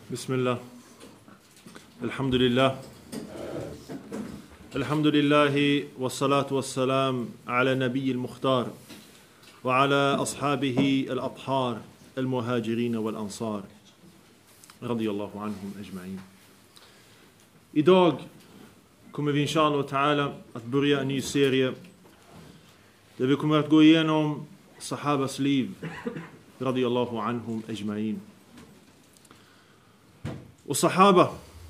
بسم الله الحمد لله الحمد لله والصلاة والسلام على نبي المختار وعلى أصحابه الأطهار المهاجرين والأنصار رضي الله عنهم أجمعين. Idag kommer vi inshallah ta'ala att börja en ny serie där vi kommer att gå igenom sahabas liv radiyallahu anhum ajma'in. Och sahaba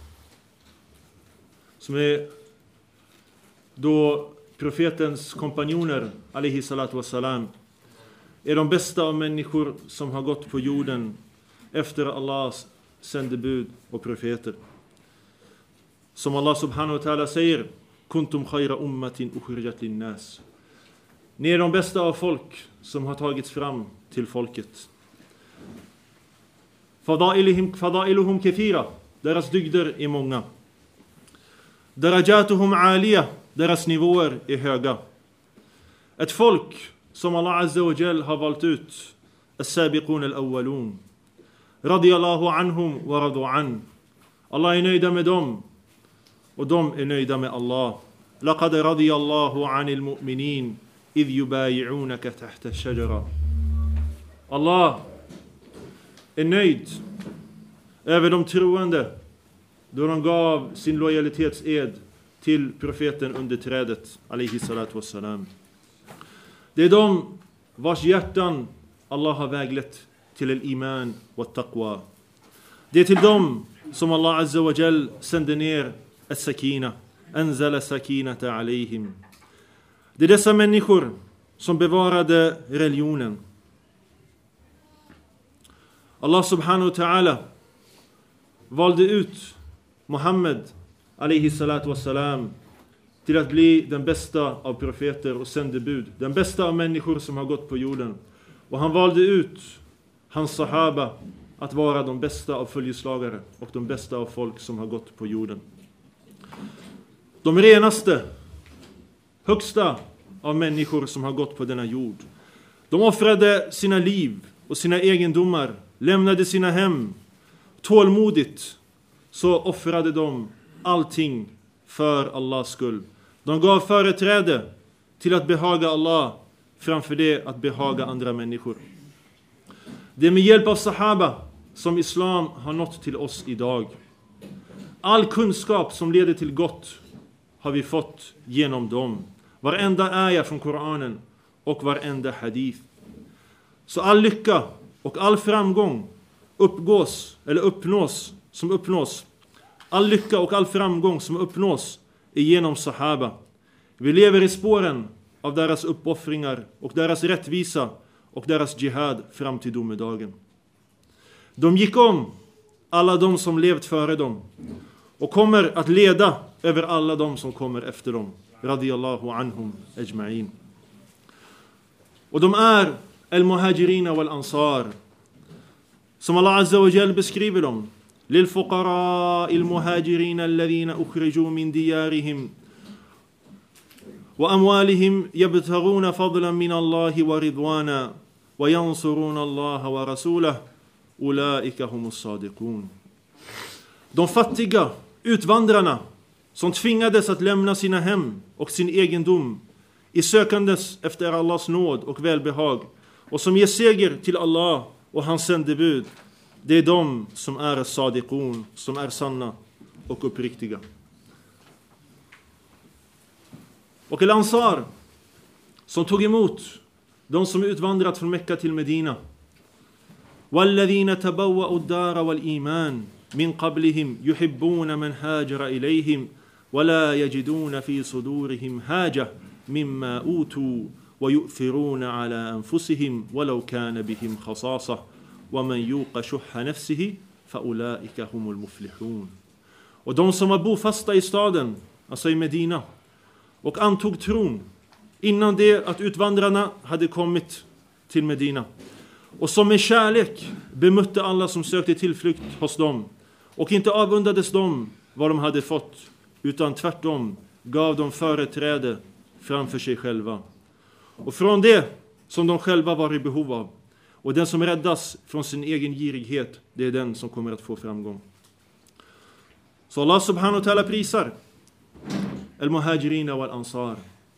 som är då profetens kompanjoner alaihi salatu wassalam är de bästa av människor som har gått på jorden efter Allahs sändebud och profeter. Som Allah subhanahu wa ta'ala säger: kuntum khayra ummatin ukhrijat linnas. Ni är de bästa av folk som har tagits fram till folket. Fadailuhum kathira. Deras dygder är många. Darajatuhum aliya. Deras nivåer är höga. Ett folk som Allah azza wa jal har valt ut. As-sabiqun al-awwalun. Radiyallahu anhum wa radu an. Allah är nöjda med dem. Och de är nöjda med Allah. Laqad radiyallahu anil mu'minin idh yubayi'unaka tahta ash-shajara. Allah är nöjd över de troende då de gav sin lojalitetsed till profeten under trädet alaihi salatu wassalam. Det är de vars hjärtan Allah har väglett till al-iman och taqwa. Det är till dem som Allah azza wa jal sände ner as-sakina, anzala sakinata alaihim. Det är dessa människor som bevarade religionen. Allah subhanahu wa ta'ala valde ut Muhammed alaihi salatu wassalam till att bli den bästa av profeter och sändebud, den bästa av människor som har gått på jorden. Och han valde ut hans sahaba att vara de bästa av följeslagare och de bästa av folk som har gått på jorden. De renaste, högsta av människor som har gått på denna jord. De offrade sina liv och sina egendomar, lämnade sina hem. Tålmodigt så offrade de allting för Allahs skull. De gav företräde till att behaga Allah framför det att behaga andra människor. Det är med hjälp av sahaba som islam har nått till oss idag. All kunskap som leder till gott har vi fått genom dem. Varenda ayah från Koranen och varenda hadith. Så all lycka och all framgång uppnås. All lycka och all framgång som uppnås är genom sahaba. Vi lever i spåren av deras uppoffringar och deras rättvisa och deras jihad fram till domedagen. De gick om alla de som levt före dem och kommer att leda över alla de som kommer efter dem. Radiyallahu anhum ajma'in. Och de är al-muhajirina wal-ansar. Som Allah azza wa jal beskriver dem. للفقراء المهاجرين الذين أخرجوا من ديارهم وأموالهم يبتغون فضلا من الله ورضوانا وينصرون الله ورسوله أولئك هم الصادقون. De fattiga utvandrarna som tvingades att lämna sina hem och sin egendom i sökandes efter Allahs nåd och välbehag och som ger seger till Allah och hans sändebud. Det är de som är sadiqun, som är sanna och uppriktiga. Och al-ansar som tog emot de som utvandrat från Mekka till Medina. وَالَّذِينَ تَبَوَّأُوا الدَّارَ وَالْإِيمَانَ مِنْ قَبْلِهِمْ يُحِبُّونَ مَنْ هَاجَرَ إِلَيْهِمْ وَلَا يَجِدُونَ فِي صُدُورِهِمْ حَاجَةً مِمَّا أُوتُوا وَيُؤْثِرُونَ عَلَى أَنفُسِهِمْ وَلَوْ كَانَ بِهِمْ خَصَاصَةٌ وَمَنْ يُوقَ شُحَّ نَفْسِهِ فَأُولَئِكَ هُمُ الْمُفْلِحُونَ. Och de som var bofasta i staden, alltså i Medina, och antog tron innan det att utvandrarna hade kommit till Medina, och som med kärlek bemötte alla som sökte tillflykt hos dem och inte avundades dem vad de hade fått, utan tvärtom gav dem företräde framför sig själva och från det som de själva var i behov av. Och den som räddas från sin egen girighet, det är den som kommer att få framgång. Så Allah subhanahu wa ta'ala prisar al-muhajirina wal-ansar.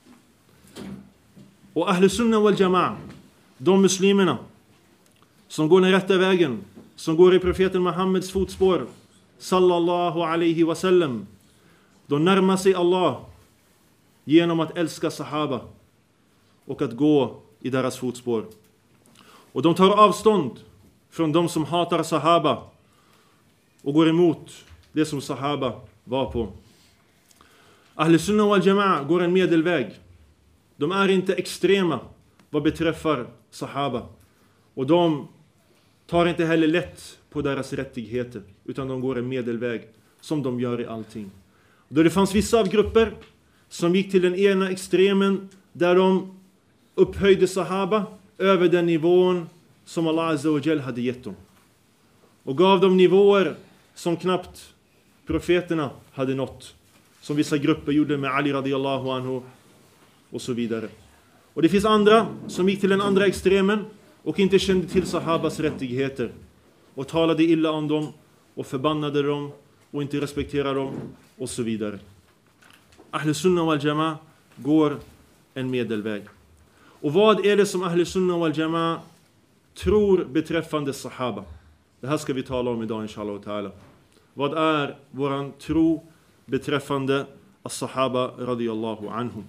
Och Ahl Sunnah wal Jama'a, de muslimerna som går den rätta vägen, som går i profeten Muhammeds fotspår, sallallahu alaihi wasallam, de närmar sig Allah genom att älska sahaba och att gå i deras fotspår. Och de tar avstånd från de som hatar sahaba och går emot det som sahaba var på. Ahl Sunnah wal Jama'a går en medelväg. De är inte extrema vad beträffar sahaba. Och de tar inte heller lätt på deras rättigheter, utan de går en medelväg som de gör i allting. Då det fanns vissa av grupper som gick till den ena extremen där de upphöjde sahaba över den nivån som Allah Azza wa Jal hade gett dem. Och gav dem nivåer som knappt profeterna hade nått. Som vissa grupper gjorde med Ali radiyallahu anhu och så vidare. Och det finns andra som gick till den andra extremen och inte kände till sahabas rättigheter. Och talade illa om dem och förbannade dem och inte respekterade dem och så vidare. Ahl Sunnah wal Jama'a går en medelväg. Och vad är det som Ahl Sunnah wal Jama'a tror beträffande sahaba? Det här ska vi tala om idag inshallah ta'ala. Vad är våran tro beträffande as-sahaba radiyallahu anhum?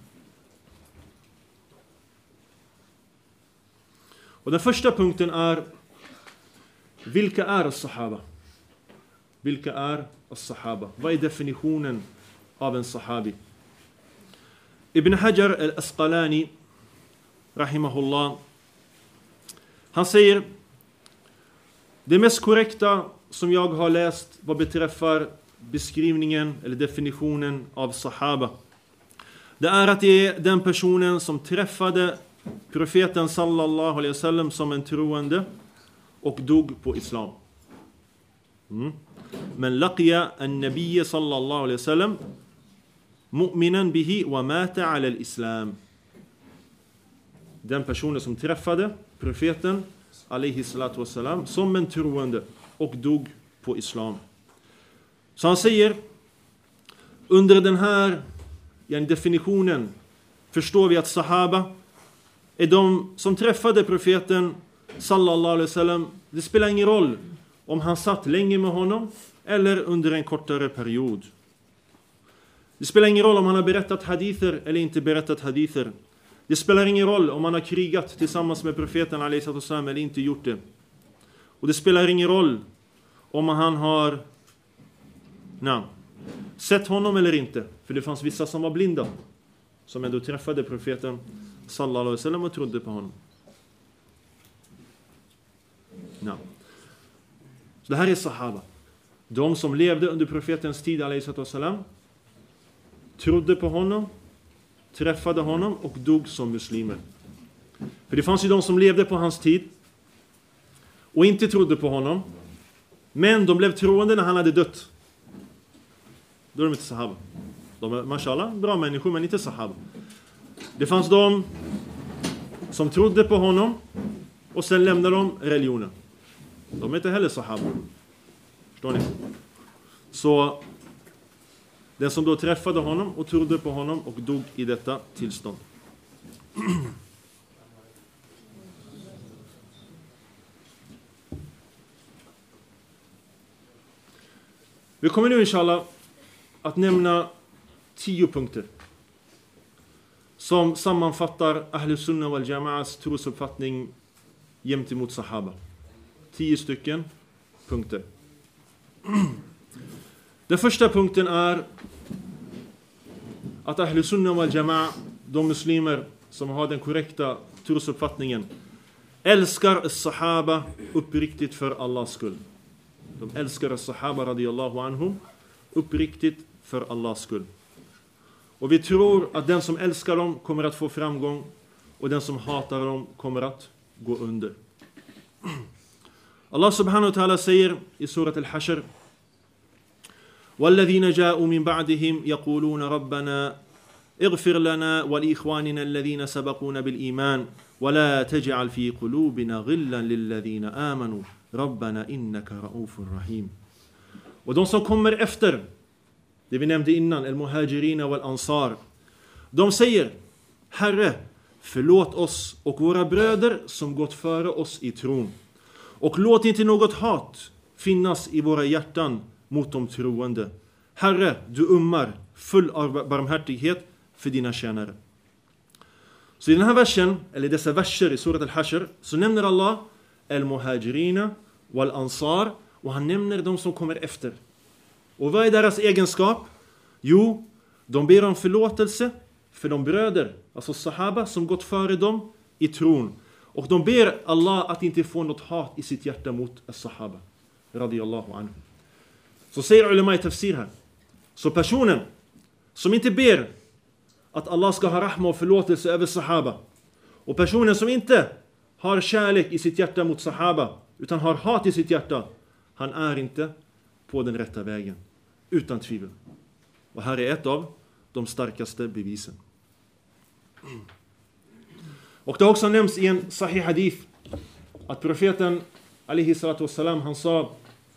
Och den första punkten är: vilka är as-sahaba? Vilka är as-sahaba? Vad är definitionen av en sahabi? Ibn Hajar al-Asqalani rahimahullah, han säger: det mest korrekta som jag har läst vad beträffar beskrivningen eller definitionen av sahaba, det är att det är den personen som träffade profeten sallallahu alaihi wasallam som en troende och dog på islam. Men laqiya an-nabiy sallallahu alaihi wasallam mu'minan bihi wa mata ala al-islam. Den personen som träffade profeten alaihi salatu wasallam som en troende och dog på islam. Så han säger, under den här definitionen förstår vi att sahaba är de som träffade profeten sallallahu alaihi wasallam. Det spelar ingen roll om han satt länge med honom eller under en kortare period. Det spelar ingen roll om han har berättat hadither eller inte berättat hadither. Det spelar ingen roll om han har krigat tillsammans med profeten alaihi wasallam eller inte gjort det. Och det spelar ingen roll om han har sett honom eller inte. För det fanns vissa som var blinda som ändå träffade profeten sallallahu alaihi wasallam och trodde på honom. Så det här är sahaba. De som levde under profetens tid alaihi wasallam, trodde på honom, träffade honom och dog som muslimer. För det fanns ju de som levde på hans tid och inte trodde på honom, men de blev troende när han hade dött. Då är de inte sahaba. De är, mashallah, bra människor, men inte sahaba. Det fanns de som trodde på honom och sen lämnade de religionen. De är inte heller sahaba. Förstår ni? Så den som då träffade honom och trodde på honom och dog i detta tillstånd. Vi kommer nu inshallah att nämna 10 punkter som sammanfattar Ahl Sunnah wal Jama'as trosuppfattning gentemot sahaba. 10 stycken punkter. Den första punkten är att Ahl Sunnah wal Jama'a, de muslimer som har den korrekta trosuppfattningen, älskar sahaba uppriktigt för Allahs skull. De älskar sahaba radiyallahu anhum uppriktigt för Allahs skull. Och vi tror att den som älskar dem kommer att få framgång och den som hatar dem kommer att gå under. Allah subhanahu wa ta'ala säger i surat al-Hashr: وَالَّذِينَ جَاءُوا مِنْ بَعْدِهِمْ يَقُولُونَ رَبَّنَا اغفر لنا ولإخواننا الذين سبقونا بالإيمان ولا تجعل في قلوبنا غلا للذين آمنوا ربنا إنك رؤوف رحيم. Och de som kommer efter, det vi nämnde innan, al-muhajirina wal-ansar, de säger: Herre, förlåt oss och våra bröder som gått före oss i tron. Och låt inte något hat finnas i våra hjärtan mot de troende. Herre, du full av barmhärtighet för dina tjänare. Så i den här versen, eller dessa verser i surat al-Hashr, så nämner Allah al-muhajirina wal-ansar, och han nämner de som kommer efter. Och vad är deras egenskap? Jo, de ber om förlåtelse för de bröder, alltså sahaba, som gått före dem i tron. Och de ber Allah att inte få något hat i sitt hjärta mot sahaba radiyallahu anhu. Så säger ulema i tafsir här. Så personen som inte ber att Allah ska ha rahma och förlåtelse över sahaba, och personen som inte har kärlek i sitt hjärta mot sahaba utan har hat i sitt hjärta, han är inte på den rätta vägen, utan tvivel. Och här är ett av de starkaste bevisen. Och det har också nämnts i en sahih hadith att profeten alaihi salatu wassalam, han sa: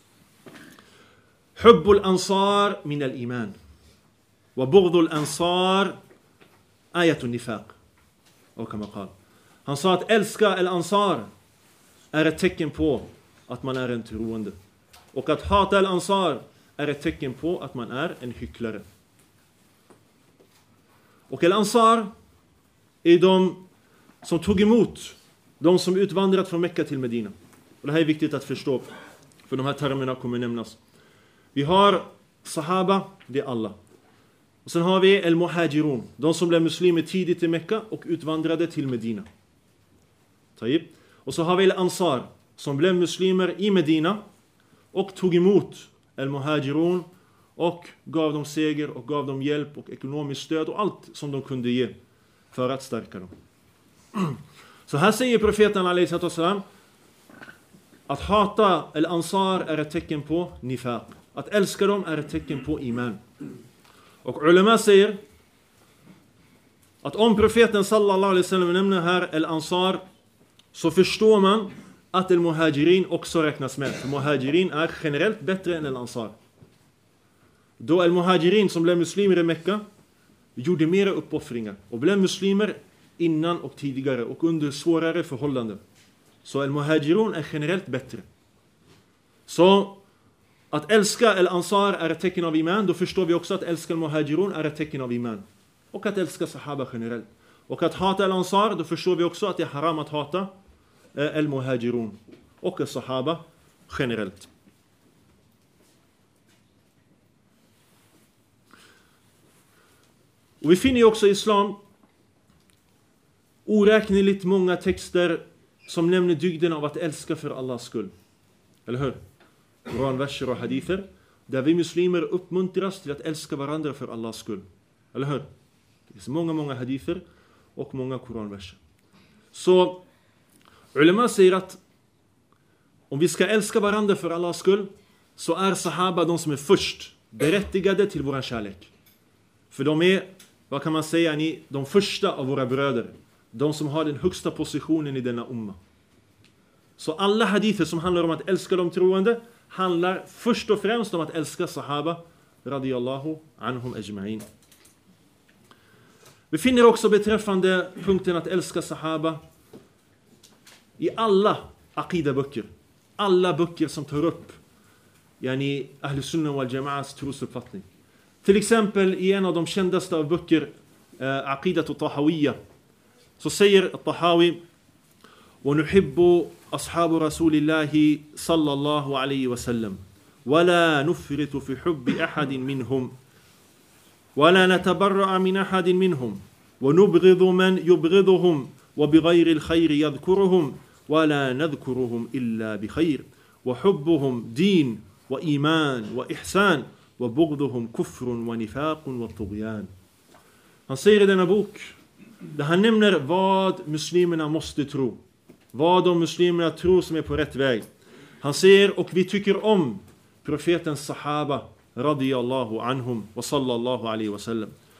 Hubbul ansar min al-iman wa bughdul ansar ayatun nifaq. Och han sa att älska al-ansar är ett tecken på att man är en troende, och att hata al-ansar är ett tecken på att man är en hycklare. Och al-ansar är de som tog emot de som utvandrat från Mekka till Medina. Och det här är viktigt att förstå, för de här termerna kommer nämnas. Vi har sahaba, det är alla. Och sen har vi al-muhajirun, de som blev muslimer tidigt i Mekka och utvandrade till Medina. Och så har vi al-ansar, som blev muslimer i Medina och tog emot al-muhajirun och gav dem seger och gav dem hjälp och ekonomiskt stöd och allt som de kunde ge för att stärka dem. Så här säger profeten alaihi salatu wassalam att hata al-ansar är ett tecken på nifaq. Att älska dem är ett tecken på iman. Och ulema säger att om profeten sallallahu alaihi wasallam nämner här al-ansar, så förstår man att al-muhajirin också räknas med. För muhajirin är generellt bättre än al-ansar. Då al-muhajirin som blev muslimer i Mekka gjorde mera uppoffringar och blev muslimer innan och tidigare och under svårare förhållanden. Så al-muhajirun är generellt bättre. Så att älska al-ansar är ett tecken av iman, då förstår vi också att älska al-muhajirun är ett tecken av iman. Och att älska sahaba generellt. Och att hata al-ansar, då förstår vi också att det är haram att hata al-muhajirun och sahaba generellt. Och vi finner ju också i islam oräkneligt många texter som nämner dygden av att älska för Allahs skull. Eller hur? Koranverser och hadither där vi muslimer uppmuntras till att älska varandra för Allahs skull. Eller hur? Det finns många hadither och många koranverser. Så ulema säger att om vi ska älska varandra för Allahs skull, så är sahaba de som är först berättigade till våran kärlek. För de är, vad kan man säga, de första av våra bröder. De som har den högsta positionen i denna umma. Så alla hadither som handlar om att älska de troende handlar först och främst om att älska sahaba radiyallahu anhum ajma'in. Vi finner också beträffande punkten att älska sahaba i alla aqida-böcker. Alla böcker som tar upp Ahl Sunnah wal Jama'as trosuppfattning. Till exempel i en av de kändaste av böcker, Aqidat al-Tahawiyya, så säger al-Tahawi: وَنُحِبُّ أَصْحَابُ رَسُولِ اللَّهِ صَلَّى اللَّهُ عَلَيْهِ وَسَلَّمْ وَلَا نُفْرِطُ فِي حُبِّ أَحَدٍ مِّنْهُمْ وَلَا نَتَبَرَّأَ مِنْ أَحَدٍ مِّنْهُمْ وَنُبْغِضُ مَنْ يُبْغِضُهُمْ وَبِغَيْرِ الْخَيْرِ يَذْكُرُهُمْ وَلَا نَذْكُرُهُمْ إِلَّا بِخَيْرٍ وَحُبُّهُمْ دِينٌ وَإِيمَانٌ وَإِحْسَانٌ وَبُغْضُهُمْ كُفْرٌ وَنِفَاقٌ وَطُغْيَانٌ. Han säger i denna bok, där han nämner vad muslimerna måste tro. Vad de muslimerna tror som är på rätt väg. Han säger, och vi tycker om profetens sahaba radiyallahu anhum wa sallallahu alaihi wasallam.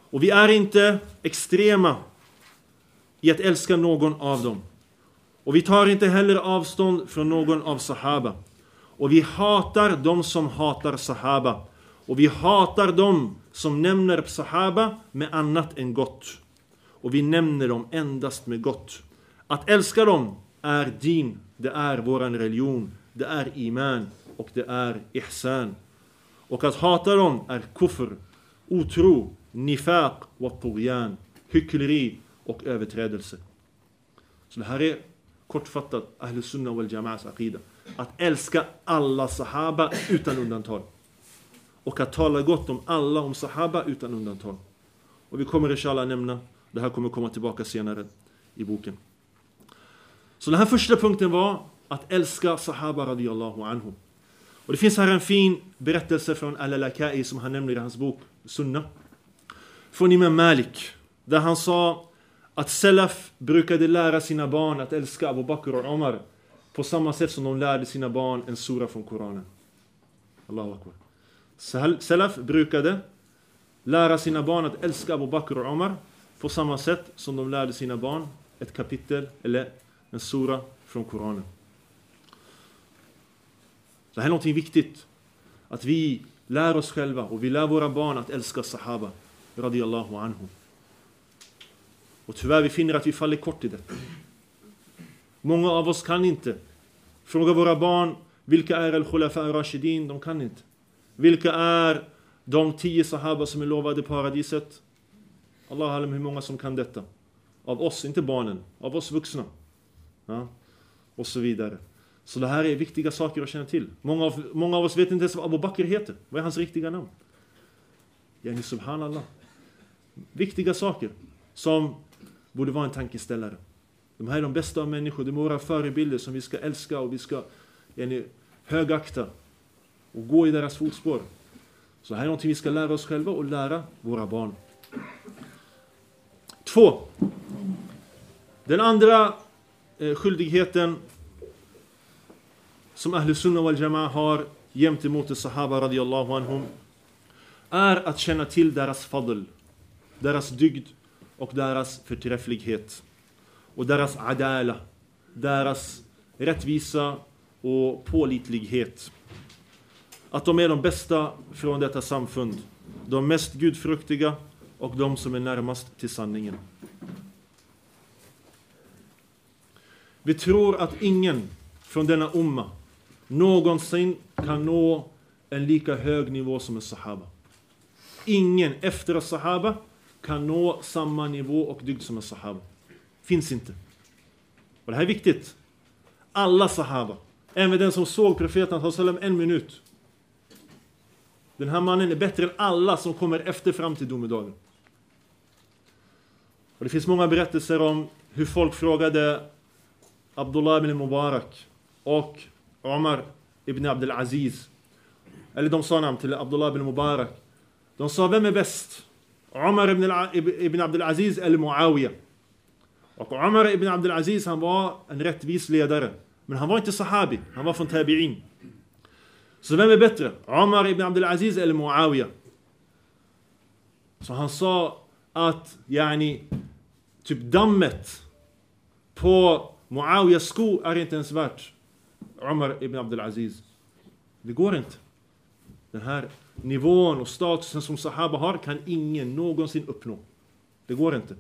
Och vi är inte extrema i att älska någon av dem. Och vi tar inte heller avstånd från någon av sahaba. Och vi hatar de som hatar sahaba. Och vi hatar de som nämner sahaba med annat än gott. Och vi nämner dem endast med gott. Att älska dem är din, det är våran religion, det är iman och det är ihsan. Och att hata dem är kufr, otro, nifaq och tughyan, hyckleri och överträdelse. Så det här är kortfattat Ahl Sunnah wal Jama'as aqida. Att älska alla sahaba utan undantag. Och att tala gott om alla om sahaba utan undantag. Och vi kommer inshallah nämna, det här kommer komma tillbaka senare i boken. Så den här första punkten var att älska sahaba radiyallahu anhu. Och det finns här en fin berättelse från Al-Laka'i som han nämner i hans bok Sunnah. Från Imam Malik. Där han sa att Salaf brukade lära sina barn att älska Abu Bakr och Omar på samma sätt som de lärde sina barn en sura från Koranen. Allahu Akbar. Salaf brukade lära sina barn att älska Abu Bakr och Omar på samma sätt som de lärde sina barn ett kapitel eller en sura från Koranen. Det här är något viktigt. Att vi lär oss själva och vi lär våra barn att älska sahaba radiyallahu anhu. Och tyvärr vi finner att vi faller kort i detta. Många av oss kan inte. Fråga våra barn, vilka är al-Khulafa ar-Rashidin? De kan inte. Vilka är de 10 sahaba som är lovade paradiset? Allah alam hur många som kan detta. Av oss, inte barnen. Av oss vuxna. Ja? Och så vidare. Så det här är viktiga saker att känna till. Många av oss vet inte ens vad Abu Bakr heter. Vad är hans riktiga namn? Yani subhanallah. Viktiga saker som borde vara en tankeställare. De här är de bästa av människor. De är våra förebilder som vi ska älska och vi ska högakta och gå i deras fotspår. Så här är något vi ska lära oss själva och lära våra barn. 2. Den andra skyldigheten som Ahl Sunnah wal Jama'a har gentemot sahaba radiyallahu anhum är att känna till deras fadl, deras dygd och deras förträfflighet och deras adala, deras rättvisa och pålitlighet. Att de är de bästa från detta samfund, de mest gudfruktiga och de som är närmast till sanningen. Vi tror att ingen från denna umma någonsin kan nå en lika hög nivå som en sahaba. Ingen efter en sahaba kan nå samma nivå och dygd som en sahaba. Finns inte. Och det här är viktigt. Alla sahaba, även den som såg profeten sallam en minut. Den här mannen är bättre än alla som kommer efter fram till domedagen. Och det finns många berättelser om hur folk frågade Abdullah ibn Mubarak och Omar ibn Abdul Aziz. Eller de sa namn till Abdullah ibn Mubarak. De sa, vem är bäst? Omar ibn Abdul Aziz eller Muawiyah? Och Omar ibn Abdul Aziz, han var en rättvis ledare. Men han var inte sahabi, han var från tabi'in. Så vem är bättre? Omar ibn Abdul Aziz eller Muawiyah? Så han sa att typ dammet på Muawiyas sko är inte ens värt Omar ibn Abdul Aziz. Det går inte. Den här nivån och statusen som sahaba har kan ingen någonsin uppnå. Det går inte.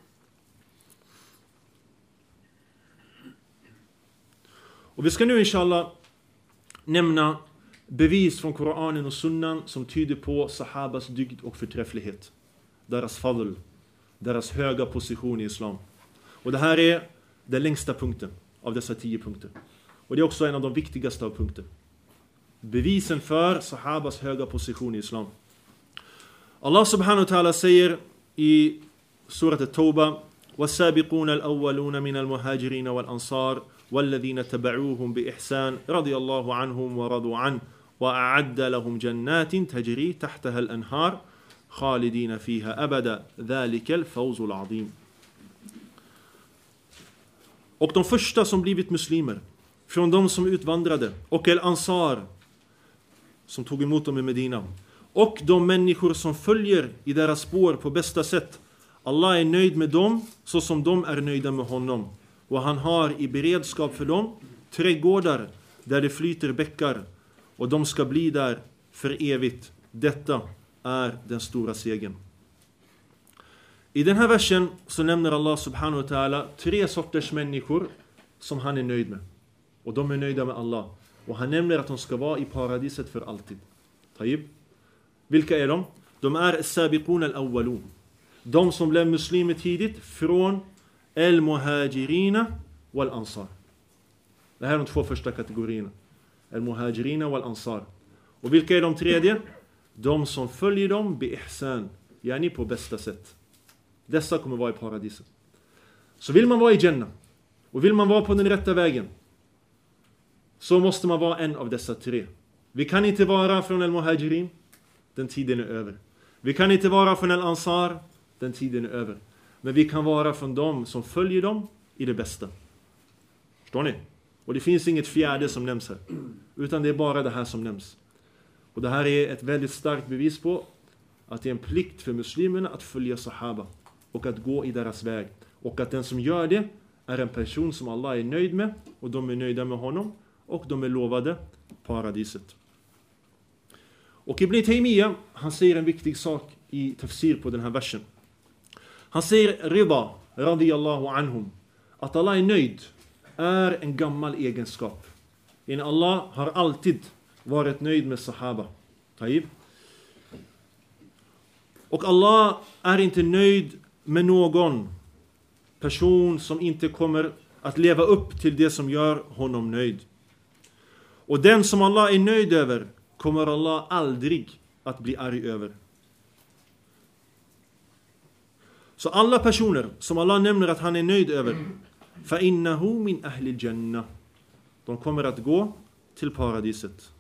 Och vi ska nu inshallah nämna bevis från Koranen och Sunnan som tyder på sahabas dygd och förträfflighet. Deras fadl, deras höga position i islam. Och det här är den längsta punkten av dessa 10 punkter. Och det är också en av de viktigaste av punkter. Bevisen för sahabas höga position i islam. Allah subhanahu wa ta'ala säger i surat at-Tawbah: وَالسَّابِقُونَ الْأَوَّلُونَ مِنَ الْمُهَاجِرِينَ وَالْأَنصَارِ وَالَّذِينَ تَبَعُوهُمْ بِإِحْسَانٍ رَضِيَ اللَّهُ عَنْهُمْ وَرَضُوا عَنْهُ وَأَعَدَّ لَهُمْ جَنَّاتٍ تَجْرِي تَحْتَهَا الْأَنْهَارُ خَالِدِينَ فِيهَا أَبَدًا ذَلِكَ الْفَوْزُ الْعَظِيمُ. Och de första som blivit muslimer, från de som utvandrade, och al-Ansar som tog emot dem i Medina, och de människor som följer i deras spår på bästa sätt. Allah är nöjd med dem så som de är nöjda med honom. Och han har i beredskap för dem trädgårdar där det flyter bäckar. Och de ska bli där för evigt. Detta är den stora segern. I den här versen så nämner Allah subhanahu wa ta'ala 3 sorters människor som han är nöjd med. Och de är nöjda med Allah. Och han nämner att de ska vara i paradiset för alltid. Taib. Vilka är de? De är sabiqun al-awwalun. De som blev muslimer tidigt från al-muhajirina wal-ansar. Det här är de 2 första kategorierna. Al-muhajirina wal-ansar. Och vilka är de tredje? De som följer dem bi-ihsan. Yani på bästa sätt. Dessa kommer vara i paradiset. Så vill man vara i Jannah och vill man vara på den rätta vägen, så måste man vara en av dessa 3. Vi kan inte vara från al-muhajirin. Den tiden är över. Vi kan inte vara från al-ansar. Den tiden är över. Men vi kan vara från dem som följer dem i det bästa. Förstår ni? Och det finns inget fjärde som nämns här. Utan det är bara det här som nämns. Och det här är ett väldigt starkt bevis på att det är en plikt för muslimerna att följa sahaba. Och att gå i deras väg. Och att den som gör det är en person som Allah är nöjd med. Och de är nöjda med honom. Och de är lovade paradiset. Och Ibn Taymiyyah, han säger en viktig sak i tafsir på den här versen. Han säger rida, radiyallahu anhum, att Allah är nöjd är en gammal egenskap. In Allah har alltid varit nöjd med sahaba. Taib. Och Allah är inte nöjd med någon person som inte kommer att leva upp till det som gör honom nöjd. Och den som Allah är nöjd över kommer Allah aldrig att bli arg över. Så alla personer som Allah nämner att han är nöjd över, فَإِنَّهُ مِنْ أَهْلِ الْجَنَّةِ, de kommer att gå till paradiset.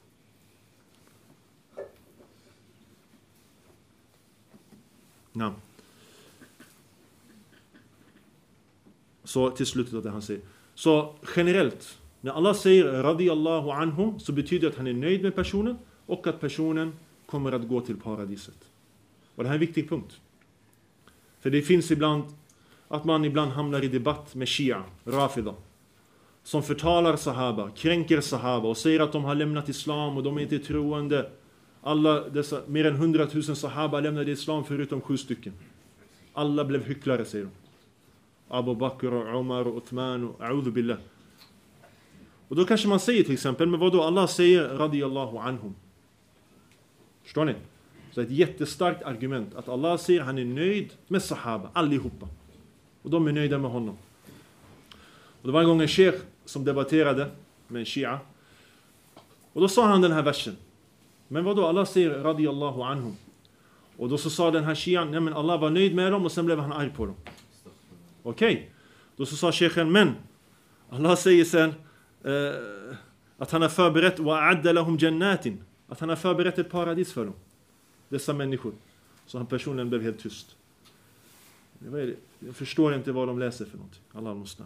Så till slutet av det han säger. Så generellt, när Allah säger radiyallahu anhum, så betyder det att han är nöjd med personen och att personen kommer att gå till paradiset. Och det här är en viktig punkt. För det finns ibland att man ibland hamnar i debatt med Shia, Rafida, som förtalar sahaba, kränker sahaba och säger att de har lämnat islam och de är inte troende. Alla dessa mer än 100 000 sahaba lämnade islam förutom 7 stycken. Alla blev hycklare, säger de. Abu Bakr och Umar och Uthman och a'udhu billah. Och då kanske man säger till exempel, men vad då? Allah säger radiyallahu anhum. Förstår ni? Så ett jättestarkt argument att Allah säger han är nöjd med sahaba, allihopa. Och de är nöjda med honom. Och det var en gång en sheikh som debatterade med en shia. Och då sa han den här versen. Men vad då? Allah säger radiyallahu anhum. Och då så sa den här shian, nej men Allah var nöjd med dem och sen blev han arg på dem. Okej. Då så sa sheikhen, men Allah säger sen att han har förberett wa'adda lahum jannatin, att han har förberett ett paradis för dem. Dessa människor. Så han personen blev helt tyst. Jag förstår inte vad de läser för någonting. Allah måste.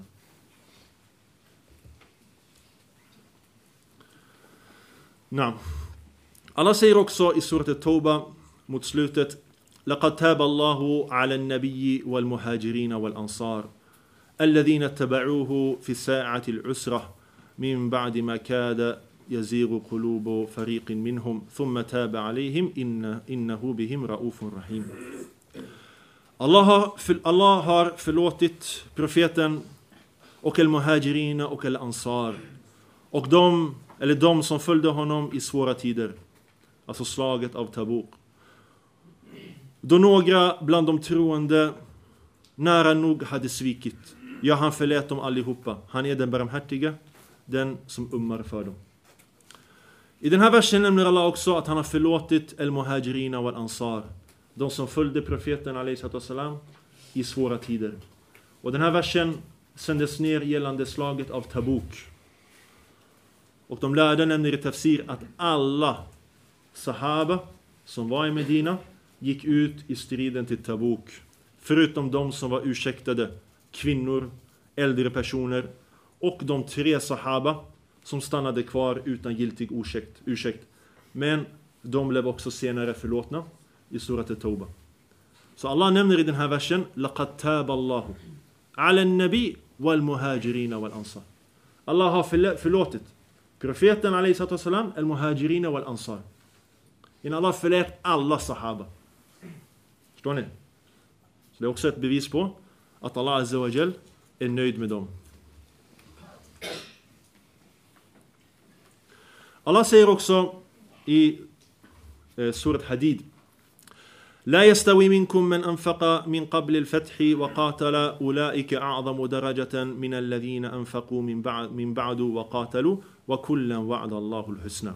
Allah säger också i surat at-Tawbah mot slutet: لقد تاب الله على النبي والمهاجرين والأنصار الذين اتبعوه في ساعة العسرة من بعد ما كاد يزيغ قلوب فريق منهم ثم تاب عليهم إنه بهم رؤوف رحيم. Allah har förlåtit profeten och al-muhajirina och al-ansar och de som följde honom i svåra tider, alltså slaget av Tabuk. Då några bland de troende nära nog hade svikit, ja, han förlät dem allihopa. Han är den barmhärtiga, den som ummar för dem. I den här versen nämner Allah också att han har förlåtit al-muhajirina och al-ansar, de som följde profeten alaihissalam i svåra tider. Och den här versen sändes ner gällande slaget av Tabuk. Och de lärde nämner i tafsir att alla sahaba som var i Medina gick ut i striden till Tabuk. Förutom de som var ursäktade, kvinnor, äldre personer och de 3 sahaba som stannade kvar utan giltig ursäkt. Men de blev också senare förlåtna i surat at-Tawbah. Så Allah nämner i den här versen laqad taba Allahu ala an-nabi wal muhajirin wal ansar. Allah har förlåtit profeten alayhi salatu wasalam, al-muhajirin wal ansar. In Allah förlät alla sahaba. Förstår ni? Så det är också ett bevis på att Allah azza wa jal är nöjd med dem. Allah säger också i surat Hadid: لا يستوي منكم من أنفق من قبل الفتح وقاتل أولئك أعظم درجة من الذين أنفقوا من بعد وقاتلوا وكلا وعد الله الحسنى.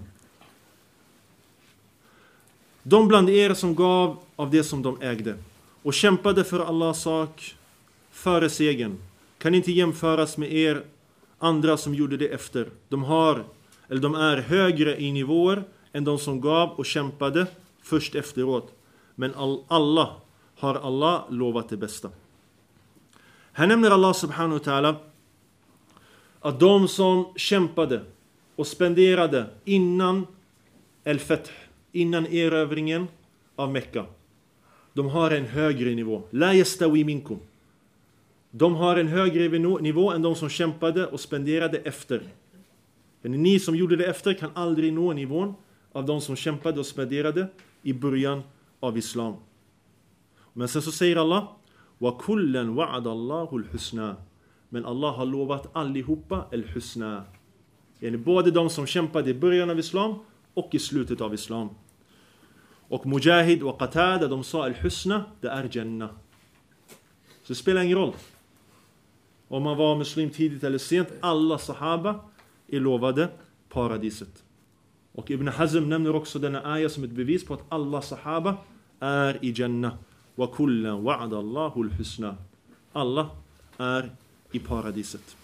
De bland er som gav av det som de ägde och kämpade för Allahs sak före segern kan inte jämföras med er andra som gjorde det efter. De är högre i nivåer än de som gav och kämpade först efteråt. Men Allah har lovat det bästa. Här nämner Allah subhanahu wa ta'ala att de som kämpade och spenderade innan al-Fath, innan erövringen av Mekka, de har en högre nivå. La yastawi minkum. De har en högre nivå än de som kämpade och spenderade efter. Men ni som gjorde det efter kan aldrig nå nivån av de som kämpade och spenderade i början av islam. Men sen så säger Allah wa kullan wa'ada Allahu al-husna. Men Allah har lovat allihopa al-husna. Yani både de som kämpade i början av islam och i slutet av islam. Och Mujahid och Qatada, de sa al-husna, det är Jannah. Så det spelar ingen roll om man var muslim tidigt eller sent. Alla sahaba är lovade paradiset. Och Ibn Hazm nämner också denna ayah som ett bevis på att alla sahaba är i Jannah. Wa kullan wa'ada Allahu al-husna. Alla är i paradiset.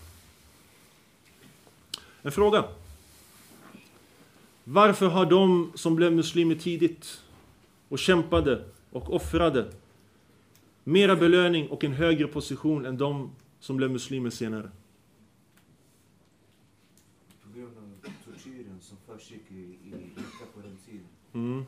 En fråga. Varför har de som blev muslimer tidigt och kämpade och offrade mera belöning och en högre position än de som blev muslimer senare? På grund av tortyren som försiggick i Mekka på den tiden.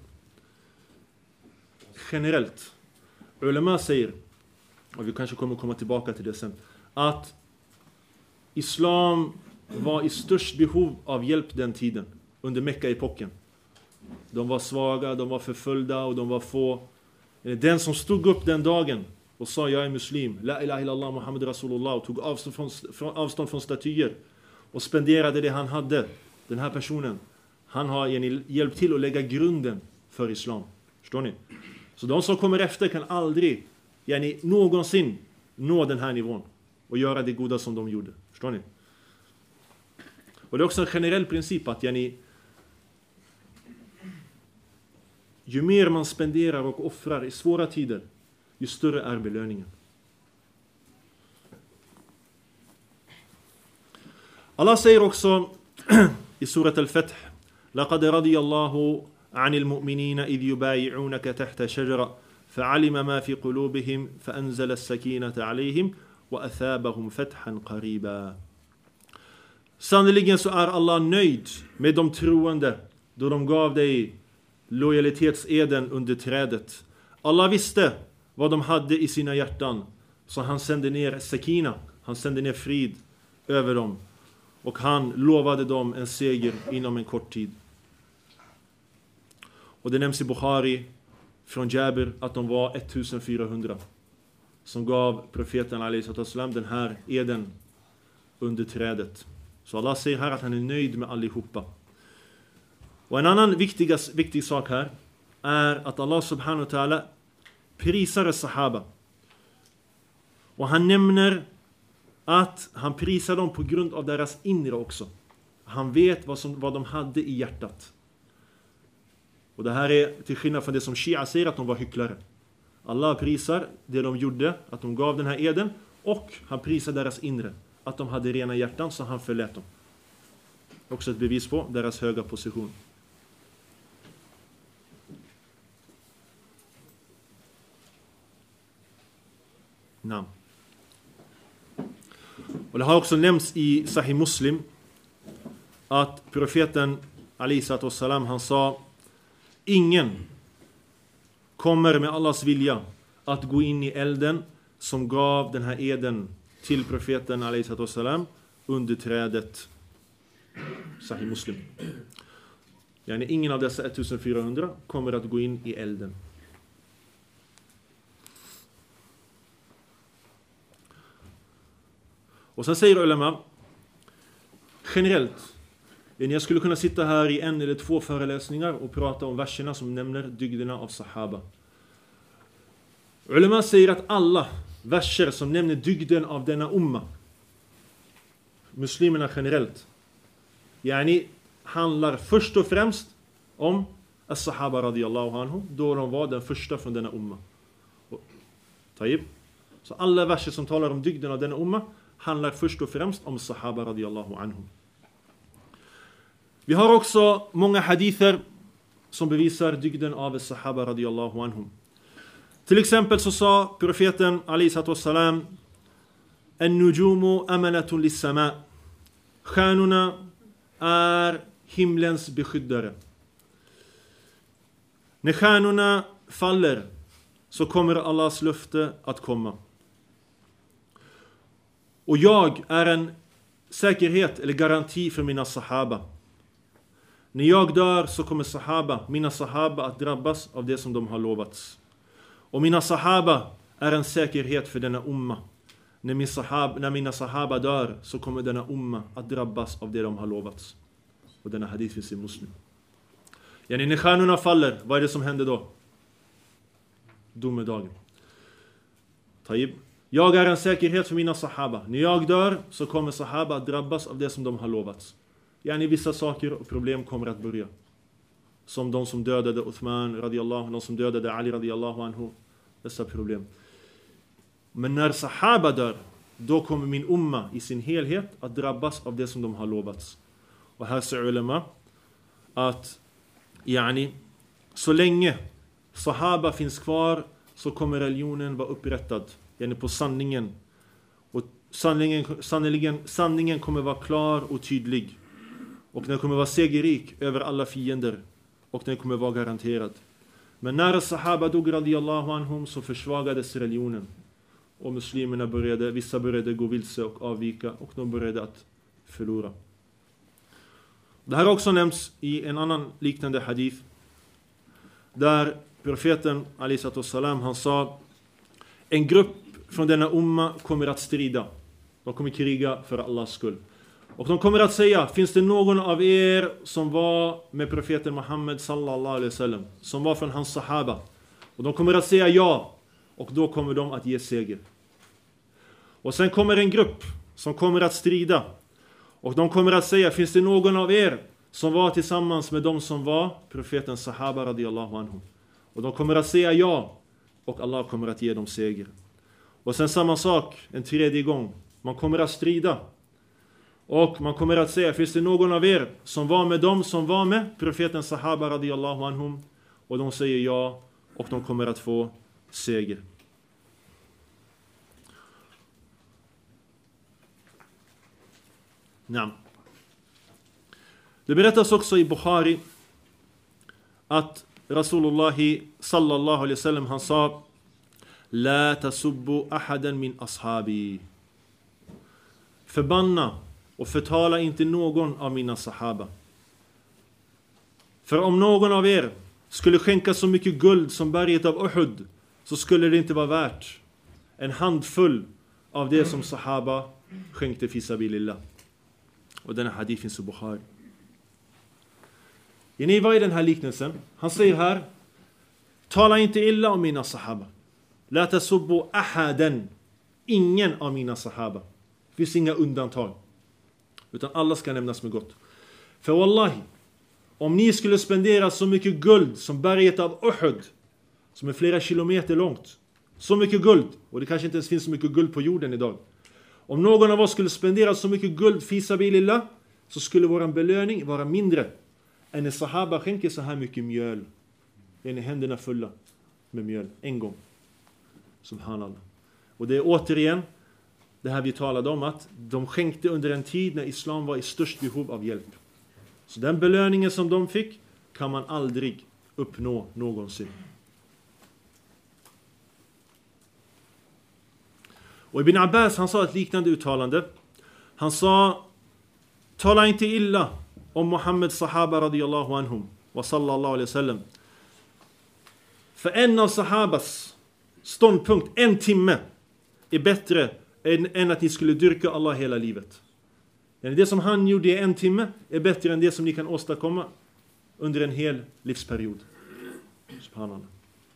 Generellt. Ulema säger, och vi kanske kommer komma tillbaka till det sen, att islam var i störst behov av hjälp den tiden, under Mekka-epoken. De var svaga, de var förföljda och de var få. Den som stod upp den dagen och sa jag är muslim, la ilaha illallah Muhammad Rasulullah, och tog avstånd från statyer och spenderade det han hade, den här personen, han har hjälpt till att lägga grunden för islam. Förstår ni? Så de som kommer efter kan aldrig någonsin nå den här nivån och göra det goda som de gjorde. Förstår ni? Och det är också en generell princip att ju mer man spenderar och offrar i svåra tider, ju större är belöningen. Allah säger också i surat al-Fath: لقد رضي الله عن المؤمنين إذ يبايعونك تحت شجرة فعلم ما في قلوبهم فأنزل السكينة عليهم وأثابهم فتحا قريبا. Sannoliken så är Allah nöjd med de troende då de gav dig lojalitetseden under trädet. Allah visste vad de hade i sina hjärtan, så han sände ner sakina, han sände ner frid över dem, och han lovade dem en seger inom en kort tid. Och det nämns i Bukhari från Jabir att de var 1400 som gav profeten alaihissalam den här eden under trädet. Så Allah säger här att han är nöjd med allihopa. Och en annan viktig sak här är att Allah subhanahu wa ta'ala prisar sahaba. Och han nämner att han prisar dem på grund av deras inre också. Han vet vad de hade i hjärtat. Och det här är till skillnad från det som Shia säger att de var hycklare. Allah prisar det de gjorde, att de gav den här eden, och han prisar deras inre, att de hade rena hjärtan, så han förlät dem. Också ett bevis på deras höga position. Namn. Och det har också nämnts i Sahih Muslim att profeten alaihissalam, han sa: ingen kommer med Allahs vilja att gå in i elden som gav den här eden till profeten alaihissalam under trädet. Sahih Muslim. Yani ingen av dessa 1400 kommer att gå in i elden. Och sen säger ulama generellt, jag skulle kunna sitta här i 1 eller 2 föreläsningar och prata om verserna som nämner dygderna av sahaba. Ulama säger att alla verser som nämner dygden av denna umma, muslimerna generellt, yani handlar först och främst om as-sahaba radiyallahu anhu, då de var den första från denna umma. Taib. Så alla verser som talar om dygden av denna umma handlar först och främst om sahaba radiyallahu anhu. Vi har också många hadither som bevisar dygden av sahaba radiyallahu anhu. Till exempel så sa profeten alaihissalam: "En-nujumu amanatun lis-sama." Stjärnorna är himlens beskyddare. När stjärnorna faller så kommer Allahs löfte att komma. Och jag är en säkerhet eller garanti för mina sahaba. När jag dör så kommer mina sahaba att drabbas av det som de har lovats. Och mina sahaba är en säkerhet för denna umma. När mina sahaba dör så kommer denna umma att drabbas av det de har lovats. Och denna hadith finns i Muslim. Yani när stjärnorna faller, vad är det som händer då? Domedagen. Taib. Jag är en säkerhet för mina sahaba. När jag dör så kommer sahaba att drabbas av det som de har lovats. Yani vissa saker och problem kommer att börja. Som de som dödade Uthman radiyallahu, de som dödade Ali radiyallahu anhu. Dessa problem. Men när sahaba dör, då kommer min umma i sin helhet att drabbas av det som de har lovats. Och här säger ulama att så länge sahaba finns kvar så kommer religionen vara upprättad. Yani på sanningen. Och sanningen kommer vara klar och tydlig. Och den kommer vara segerrik över alla fiender. Och den kommer vara garanterad. Men när sahaba dog radiyallahu anhum så försvagades religionen. Och muslimerna vissa började gå vilse och avvika. Och de började att förlora. Det här också nämns i en annan liknande hadith. Där profeten alaihissalam han sa: en grupp från denna umma kommer att strida. De kommer kriga för Allahs skull. Och de kommer att säga: finns det någon av er som var med profeten Muhammed sallallahu alaihi wasallam, som var från hans sahaba? Och de kommer att säga ja. Och då kommer de att ge seger. Och sen kommer en grupp som kommer att strida. Och de kommer att säga: finns det någon av er som var tillsammans med dem som var profetens sahaba radiyallahu anhum? Och de kommer att säga ja. Och Allah kommer att ge dem seger. Och sen samma sak en tredje gång. Man kommer att strida. Och man kommer att säga: finns det någon av er som var med dem som var med profetens sahaba radiyallahu anhum? Och de säger ja. Och de kommer att få seger. Ja. Det berättas också i Bukhari att Rasulullah sallallahu alaihi wasallam han sa: la tasubbu ahadan min ashabi. Förbanna och förtala inte någon av mina sahaba. För om någon av er skulle skänka så mycket guld som berget av Uhud, så skulle det inte vara värt en handfull av det som sahaba skänkte fi sabilillah. Och denna hadith finns i Bukhari. Vad är den här liknelsen? Han säger här: tala inte illa om mina sahaba. La tasubbu ahadan. Ingen av mina sahaba. Det finns inga undantag. Utan alla ska nämnas med gott. För wallahi, om ni skulle spendera så mycket guld som berget av Uhud, som är flera kilometer långt, så mycket guld, och det kanske inte ens finns så mycket guld på jorden idag. Om någon av oss skulle spendera så mycket guld fi sabilillah, så skulle vår belöning vara mindre än när sahaba skänker så här mycket mjöl. Det är händerna fulla med mjöl en gång. Subhanallah. Och det är återigen det här vi talade om, att de skänkte under en tid när islam var i störst behov av hjälp. Så den belöningen som de fick kan man uppnå någonsin. Och Ibn Abbas, han sa ett liknande uttalande. Han sa: tala inte illa om Muhammeds sahaba radiyallahu anhum wa sallallahu alaihi wasallam. För en av sahabas ståndpunkt, en timme, är bättre än att ni skulle dyrka Allah hela livet. Det som han gjorde i en timme är bättre än det som ni kan åstadkomma under en hel livsperiod. Subhanallah.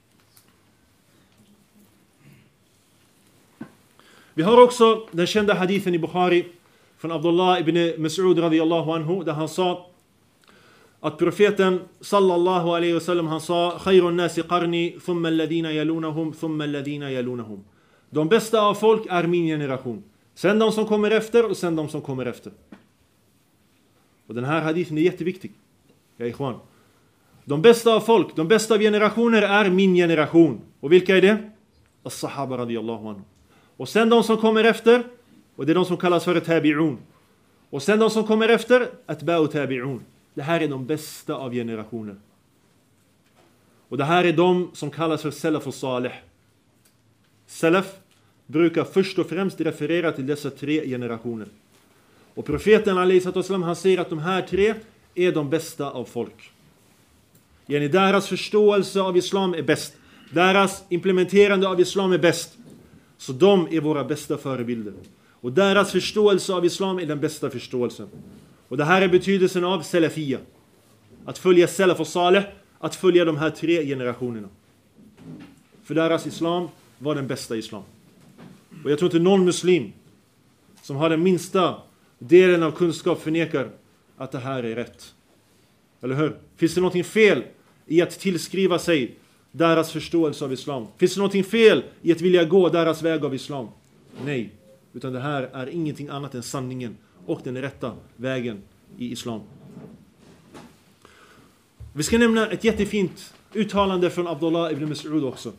Vi har också den kända hadithen i Bukhari från Abdullah ibn Mas'ud radiyallahu anhu, där han sa att profeten sallallahu alaihi wasallam, han sa: khayrun nasi qarni thumma alladhina yalunahum thumma alladhina yalunahum. De bästa av folk är min generation. Sen de som kommer efter och sen de som kommer efter. Och den här hadithen är jätteviktig. Ja, ikhwan. De bästa av folk, de bästa av generationer är min generation. Och vilka är det? As-sahaba radiyallahu anhu. Och sen de som kommer efter, och det är de som kallas för tabi'un. Och sen de som kommer efter, atba'u tabi'un. Det här är de bästa av generationer. Och det här är de som kallas för salaf och salih. Salaf brukar först och främst referera till dessa tre generationer. Och profeten alaihissalam, han säger att de här tre är de bästa av folk. Deras förståelse av islam är bäst. Deras implementerande av islam är bäst. Så de är våra bästa förebilder. Och deras förståelse av islam är den bästa förståelsen. Och det här är betydelsen av salafia. Att följa salaf och salih. Att följa de här tre generationerna. För deras islam var den bästa islam. Och jag tror inte någon muslim som har den minsta delen av kunskap förnekar att det här är rätt. Eller hur? Finns det någonting fel i att tillskriva sig deras förståelse av islam? Finns det någonting fel i att vilja gå deras väg av islam? Nej. Utan det här är ingenting annat än sanningen och den rätta vägen i islam. Vi ska nämna ett jättefint uttalande från Abdullah ibn Mas'ud också.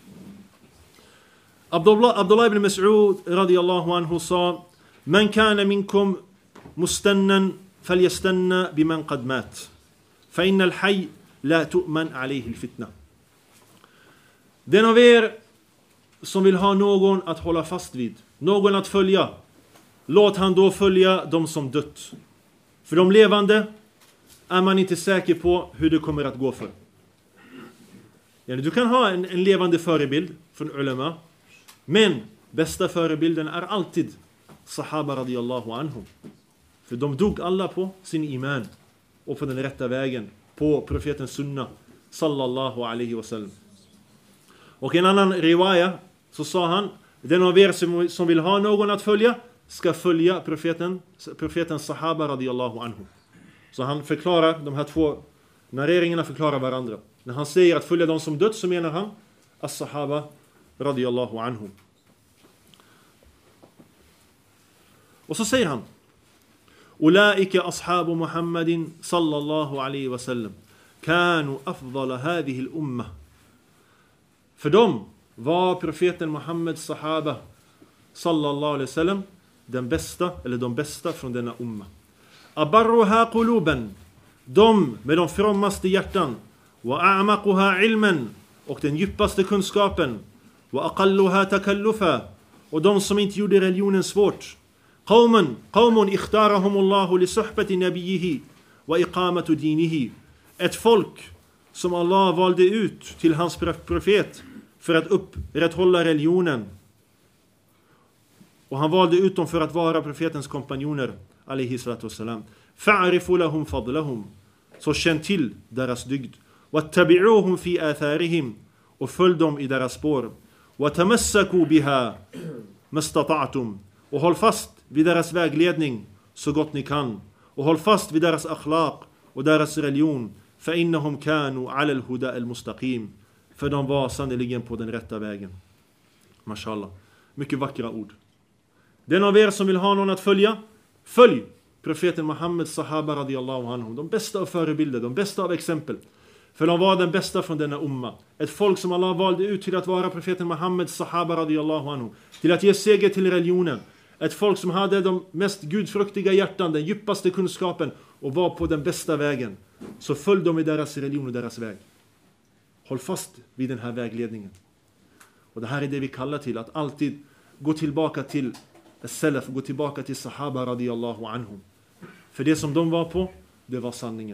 Abdullah ibn Mas'ud radiyallahu anhu sa: man kana minkum mustannan falyastanna biman qad mat. Fa inna al-hayy la tu'man alayhi al-fitna. Den av er som vill ha någon att hålla fast vid, någon att följa, låt han då följa de som dött. För de levande är man inte säker på hur det kommer att gå för. Du kan ha en levande förebild från ulama, men bästa förebilden är alltid sahaba radiyallahu anhum. För de dog alla på sin iman och på den rätta vägen, på profetens sunna sallallahu alaihi wasallam. Och en annan riwaya så sa han: den av er som vill ha någon att följa ska följa profetens sahaba radiyallahu anhum. Så han förklarar, de här två narreringarna förklarar varandra. När han säger att följa de som dött, så menar han as-sahaba radiyallahu anhum. Och så säger han: ulaika ashabu Muhammadin sallallahu alaihi wasallam kanu afdala hadhihi al-ummah. För dem var profeten Muhammeds sahaba sallallahu alaihi wasallam den bästa, eller de bästa från denna umma. Abarruha quluban, de med de frommaste hjärtan. Wa a'maquha ilman, och den djupaste kunskapen. Wa aqalluha takallufa, och de som inte gjorde religionen svårt. Qawmun ikhtarahumullahu li suhbati nabiyhi wa iqamatu dinihi. Ett folk som Allah valde ut till hans profet för att upprätthålla religionen. Och han valde ut dem för att vara profetens kompanjoner alaihi salatu wassalam. Fa'rifu lahum fadlahum, så känn till deras dygd. Wattabi'uhum fi atharihim, och följ dem i deras spår. Watamassaku biha mastata'tum, och håll fast vid deras vägledning så gott ni kan. Och håll fast vid deras akhlaq och deras religion. Fa innahum kanu ala al-huda al-mustaqim, för de var sannoliken på den rätta vägen. Mashallah. Mycket vackra ord. Den av er som vill ha någon att följa, följ profeten Muhammeds sahaba radiyallahu anhum. De bästa av förebilder, de bästa av exempel. För de var den bästa från denna umma. Ett folk som Allah valde ut till att vara profeten Muhammeds sahaba radiyallahu anhum. Till att ge seger till religionen. Ett folk som hade de mest gudfruktiga hjärtan, den djupaste kunskapen, och var på den bästa vägen. Så följ dem i deras religion och deras väg. Håll fast vid den här vägledningen. Och det här är det vi kallar till att alltid gå tillbaka till as-salaf, gå tillbaka till sahaba radiyallahu anhum. För det som de var på, det var sanningen.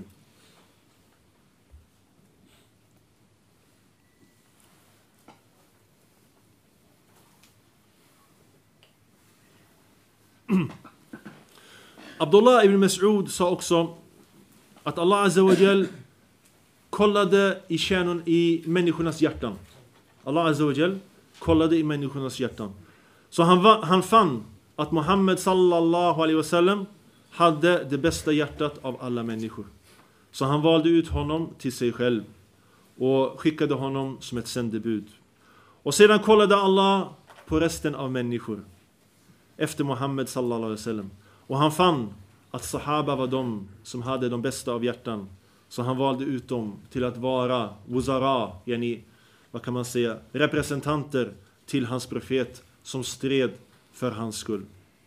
Abdullah ibn Mas'ud sa också att Allah Azza wa Jal kollade i kärnan i människornas hjärtan. Allah Azza wa Jal kollade i människornas hjärtan. Så han fann att Muhammed sallallahu alaihi wasallam hade det bästa hjärtat av alla människor. Så han valde ut honom till sig själv och skickade honom som ett sändebud. Och sedan kollade Allah på resten av människor efter Muhammed sallallahu alaihi wasallam. Och han fann att sahaba var de som hade de bästa av hjärtan. Så han valde ut dem till att vara wuzara, yani, vad kan man säga, representanter till hans profet som stred för hans skull.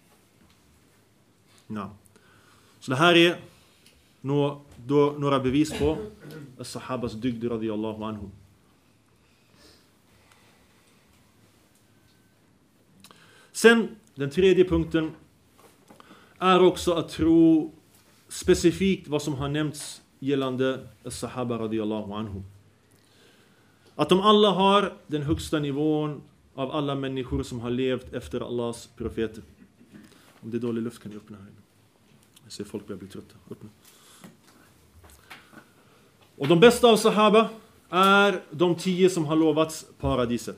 Ja. Så det här är några bevis på sahabas dygd radiyallahu anhum. Sen, den tredje punkten är också att tro specifikt vad som har nämnts gällande sahaba radiyallahu anhum. Att de alla har den högsta nivån av alla människor som har levt efter Allahs profeter. Om det är dålig luft kan ni öppna här. Jag ser folk börjar bli trötta. Öppna. Och de bästa av sahaba är de 10 som har lovats paradiset.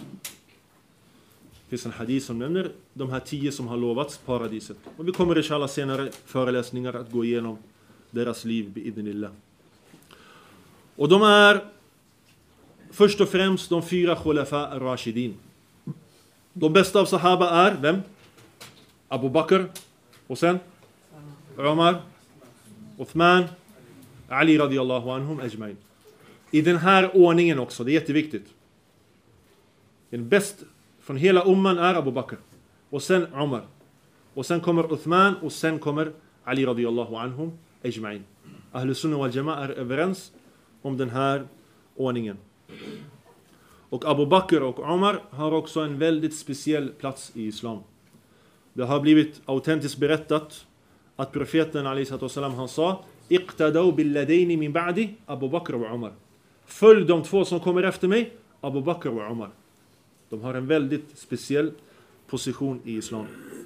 Det finns en hadith som nämner de här 10 som har lovats paradiset. Och vi kommer inshallah senare föreläsningar att gå igenom deras liv biidnillah. Och de är först och främst de 4 khulafa ar-rashidin. De bästa av sahaba är vem? Abu Bakr och sen Umar, Uthman, Ali radiyallahu anhum ajma'in. I den här ordningen också, det är jätteviktigt. Den bäst från hela umman är Abu Bakr och sen Umar. Och sen kommer Uthman och sen kommer Ali radiyallahu anhum ajma'in. Ahlus Sunnah wal Jama'a är överens om den här ordningen. Och Abu Bakr och Umar har också en väldigt speciell plats i islam. Det har blivit autentiskt berättat att profeten ﷺ han sa: "Iqtadaw billadaini min ba'di Abu Bakr och Umar." Följ de 2 som kommer efter mig, Abu Bakr och Umar. De har en väldigt speciell position i islam.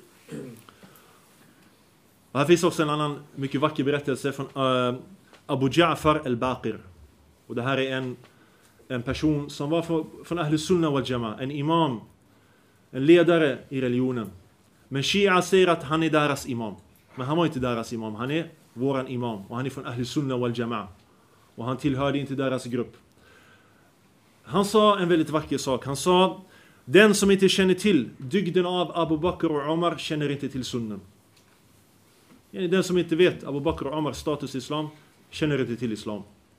Och här finns också en annan mycket vacker berättelse från Abu Ja'far al-Baqir. Och det här är en person som var från Ahlus Sunnah wal Jama'a, en imam, en ledare i religionen. Men Shia säger att han är deras imam. Men han var inte deras imam, han är våran imam. Och han är från Ahlus Sunnah wal Jama'a. Och han tillhörde inte deras grupp. Han sa en väldigt vacker sak. Han sa: den som inte känner till dygden av Abu Bakr och Umar känner inte till sunnan. Den som inte vet Abu Bakr och Umars status i islam känner inte till islam.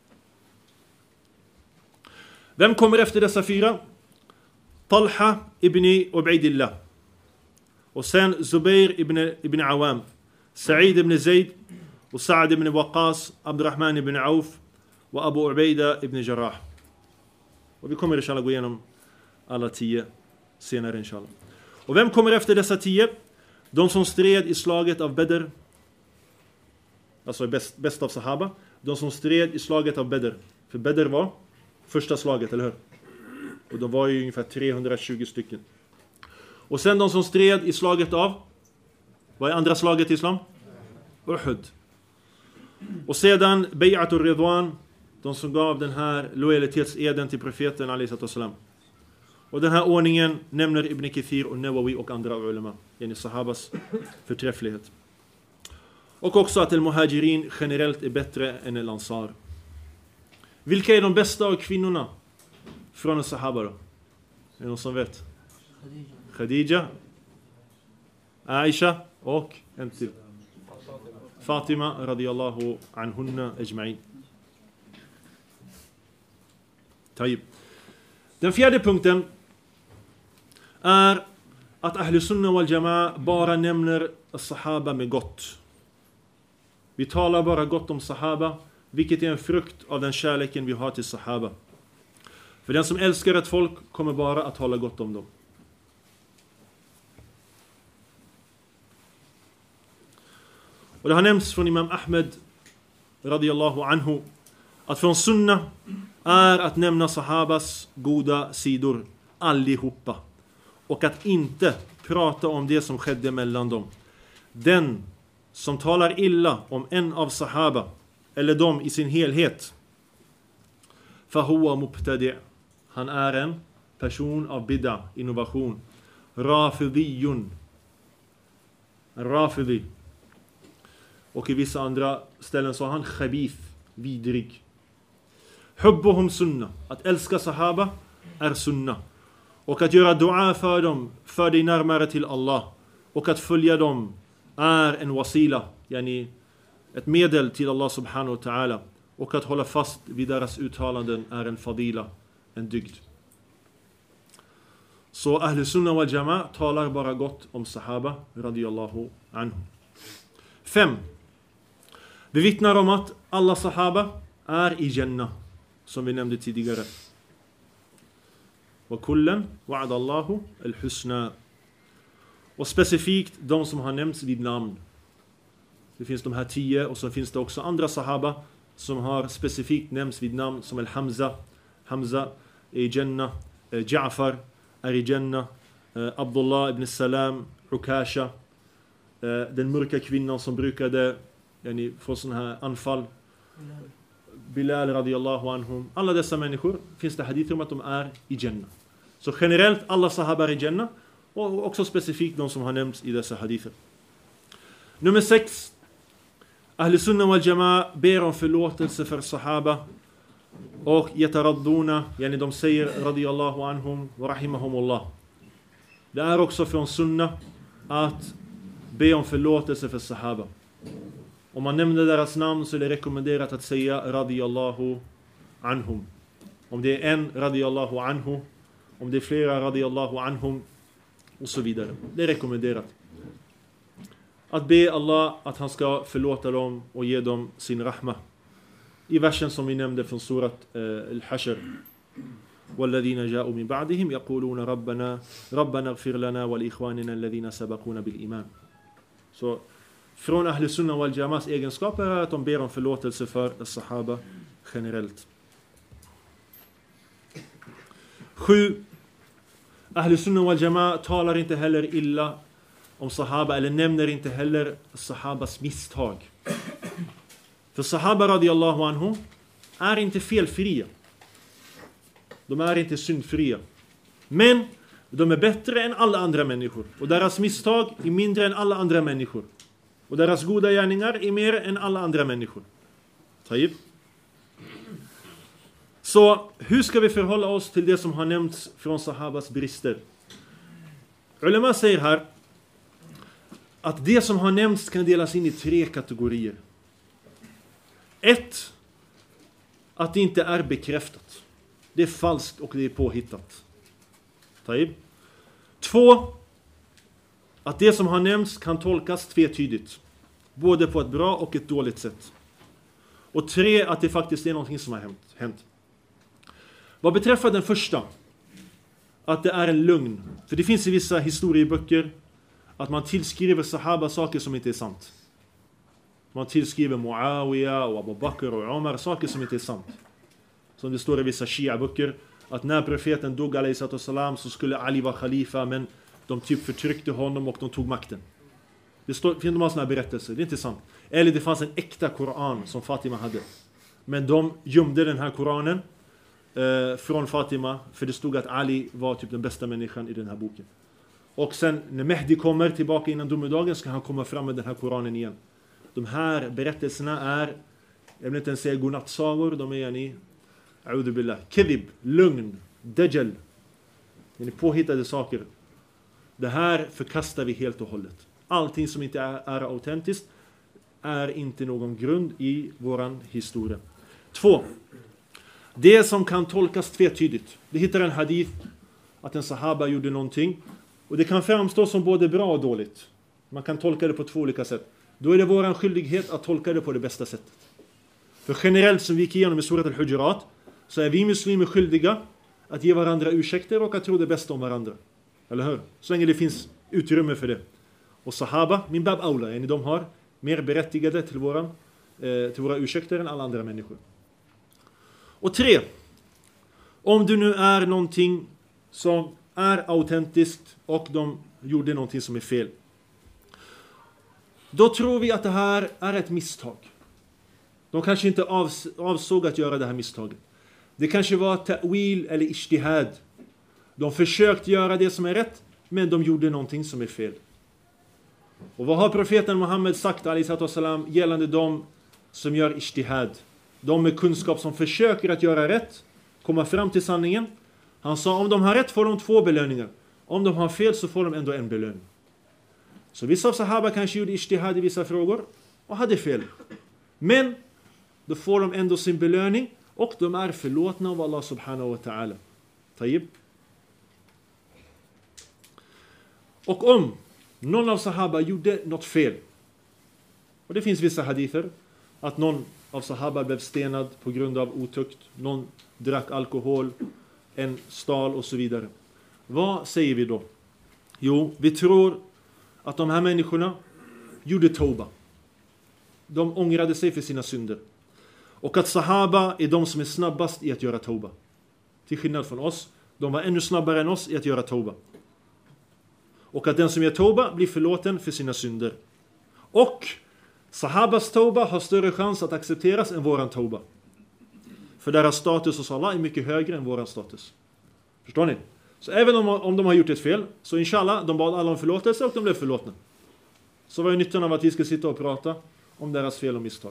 Vem kommer efter dessa 4? Talha ibn Ubaidillah. Och sen Zubair ibn Awam, Sa'id ibn Zayd och Sa'ad ibn Waqas, Abdurrahman ibn Auf och Abu Ubaida ibn Jarrah. Och vi kommer inshallah gå igenom alla 10 senare inshallah. Och vem kommer efter dessa 10? De som stred i slaget av Badr. Alltså bäst av sahaba. De som stred i slaget av Badr. För Badr var första slaget, eller hur? Och de var ju ungefär 320 stycken. Och sen de som stred i slaget av, vad är andra slaget i islam? Uhud. Och sedan Bay'atul Ridwan, de som gav den här lojalitetseden till profeten ﷺ. Och den här ordningen nämner Ibn Kathir och Nawawi och andra ulama, yani sahabas förträfflighet. Och också att al-muhajirin generellt är bättre än al-ansar. Vilka är de bästa av kvinnorna från sahaba då? Är det någon som vet? Khadija, Aisha och en till. Fatima radiyallahu anhunna ajma'in. Tayyib. Den fjärde punkten är att Ahlus Sunnah wal Jama'a bara nämner sahaba med gott. Vi talar bara gott om sahaba, vilket är en frukt av den kärleken vi har till sahaba. För den som älskar ett folk kommer bara att tala gott om dem. Och det har nämnts från Imam Ahmed radiyallahu anhu att från sunna är att nämna sahabas goda sidor allihopa. Och att inte prata om det som skedde mellan dem. Den som talar illa om en av sahaba eller dem i sin helhet, fahuwa mubtadi', han är en person av bid'a, innovation. Rafidiyun, rafidi. Och i vissa andra ställen så har han khabith, vidrig. Hubbuhum sunna, att älska sahaba är sunna. Och att göra dua för dem för dig närmare till Allah. Och att följa dem är en wasila, yani ett medel till Allah subhanahu wa ta'ala. Och att hålla fast vid deras uttalanden är en fadila, en dygd. Så Ahl Sunna wal Jama'a talar bara gott om sahaba radiyallahu anhu. 5. Vi vittnar om att alla sahaba är i Jannah, som vi nämnde tidigare. Wa kullan wa'ada Allahu al-husna. Och specifikt de som har nämnts vid namn. Det finns de här 10 och så finns det också andra sahaba som har specifikt nämnts vid namn, som Al-Hamza. Hamza är i Jannah. Ja'far är i Jannah. Abdullah ibn Salam, Ukasha. Den mörka kvinnan som brukade få sådana här anfall. Bilal radiyallahu anhum. Alla dessa människor finns det hadith om att de är i Jannah. Så generellt alla sahaba är i Jannah. Och också specifikt de som har nämnts i dessa hadither. Nummer 6. Ahl Sunna wal Jama'a ber om förlåtelse för sahaba. Och yataradduna, yani de säger radiyallahu anhum wa rahimahumullah. Det är också från sunna att be om förlåtelse för sahaba. Om man nämner deras namn så är det rekommenderat att säga radiyallahu anhum. Om det är en radiyallahu anhu, om det är flera radiyallahu anhum och så vidare. Det är rekommenderat. Att be Allah att han ska förlåta dem och ge dem sin rahma. I versen som vi nämnde från surat Al-Hashr. وَالَّذِينَ جَاءُوا مِنْ بَعْدِهِمْ يَقُولُونَ رَبَّنَا اغْفِرْ لَنَا وَلِإِخْوَانِنَا الَّذِينَ سَبَقُونَ بِالْإِيمَانِ. Så från Ahl Sunna wal Jama'as egenskaper är att de ber om förlåtelse för sahaba generellt. 7. Ahl Sunna wal Jama'a talar inte heller illa om sahaba eller nämner inte heller sahabas misstag. För sahaba radiyallahu anhum är inte felfria. De är inte syndfria. Men de är bättre än alla andra människor. Och deras misstag är mindre än alla andra människor. Och deras goda gärningar är mer än alla andra människor. Taib. Så hur ska vi förhålla oss till det som har nämnts från sahabas brister? Ulema säger här att det som har nämnts kan delas in i 3 kategorier. 1. Att det inte är bekräftat. Det är falskt och det är påhittat. Taib. 2. Att det som har nämnts kan tolkas tvetydigt. Både på ett bra och ett dåligt sätt. Och 3. Att det faktiskt är någonting som har hänt. Vad beträffar den första, att det är en lögn. För det finns i vissa historieböcker att man tillskriver sahaba saker som inte är sant. Man tillskriver Muawiya och Abu Bakr och Umar saker som inte är sant. Som det står i vissa shia-böcker, att när profeten dog alayhi så skulle Ali vara khalifa, men de typ förtryckte honom och de tog makten. Det finns de har såna här berättelser, det är inte sant. Eller det fanns en äkta Koran som Fatima hade. Men de gömde den här Koranen från Fatima, för det stod att Ali var typ den bästa människan i den här boken. Och sen när Mehdi kommer tillbaka innan domedagen ska han komma fram med den här Koranen igen. De här berättelserna är, jag vill inte ens säga godnattsagor, de är a'udhu billah, kedib, lögn, dajjal. Det är påhittade saker. Det här förkastar vi helt och hållet. Allting som inte är autentiskt är inte någon grund i våran historia. 2. Det som kan tolkas tvetydigt. Vi hittar en hadith att en sahaba gjorde någonting. Och det kan framstå som både bra och dåligt. Man kan tolka det på 2 olika sätt. Då är det våran skyldighet att tolka det på det bästa sättet. För generellt som vi gick igenom i surat Al-Hujurat så är vi muslimer skyldiga att ge varandra ursäkter och att tro det bästa om varandra. Eller hur? Så länge det finns utrymme för det. Och sahaba, min bab aula, de har mer berättigade till våra ursäkter än alla andra människor. Och 3. Om du nu är någonting som är autentiskt och de gjorde någonting som är fel, då tror vi att det här är ett misstag. De kanske inte avsåg att göra det här misstaget. Det kanske var ta'wil eller ijtihad. De försökte göra det som är rätt, men de gjorde någonting som är fel. Och vad har profeten Muhammed sagt alaihissalam gällande de som gör ijtihad? De med kunskap som försöker att göra rätt, komma fram till sanningen. Han sa, om de har rätt får de 2 belöningar. Om de har fel så får de ändå en belöning. Så vissa av sahaba kanske gjorde ijtihad i vissa frågor och hade fel. Men då får de ändå sin belöning och de är förlåtna av Allah subhanahu wa ta'ala. Tayyib. Och om någon av sahaba gjorde något fel, och det finns vissa hadither att någon av sahaba blev stenad på grund av otukt, någon drack alkohol, en stal och så vidare. Vad säger vi då? Jo, vi tror att de här människorna gjorde tauba. De ångrade sig för sina synder. Och att sahaba är de som är snabbast i att göra tauba. Till skillnad från oss, de var ännu snabbare än oss i att göra tauba. Och att den som gör tauba blir förlåten för sina synder. Och sahabas tauba har större chans att accepteras än våran tauba. För deras status hos Allah är mycket högre än våran status. Förstår ni? Så även om de har gjort ett fel, så inshallah, de bad alla om förlåtelse och de blev förlåtna. Så vad är nyttan av att vi ska sitta och prata om deras fel och misstag?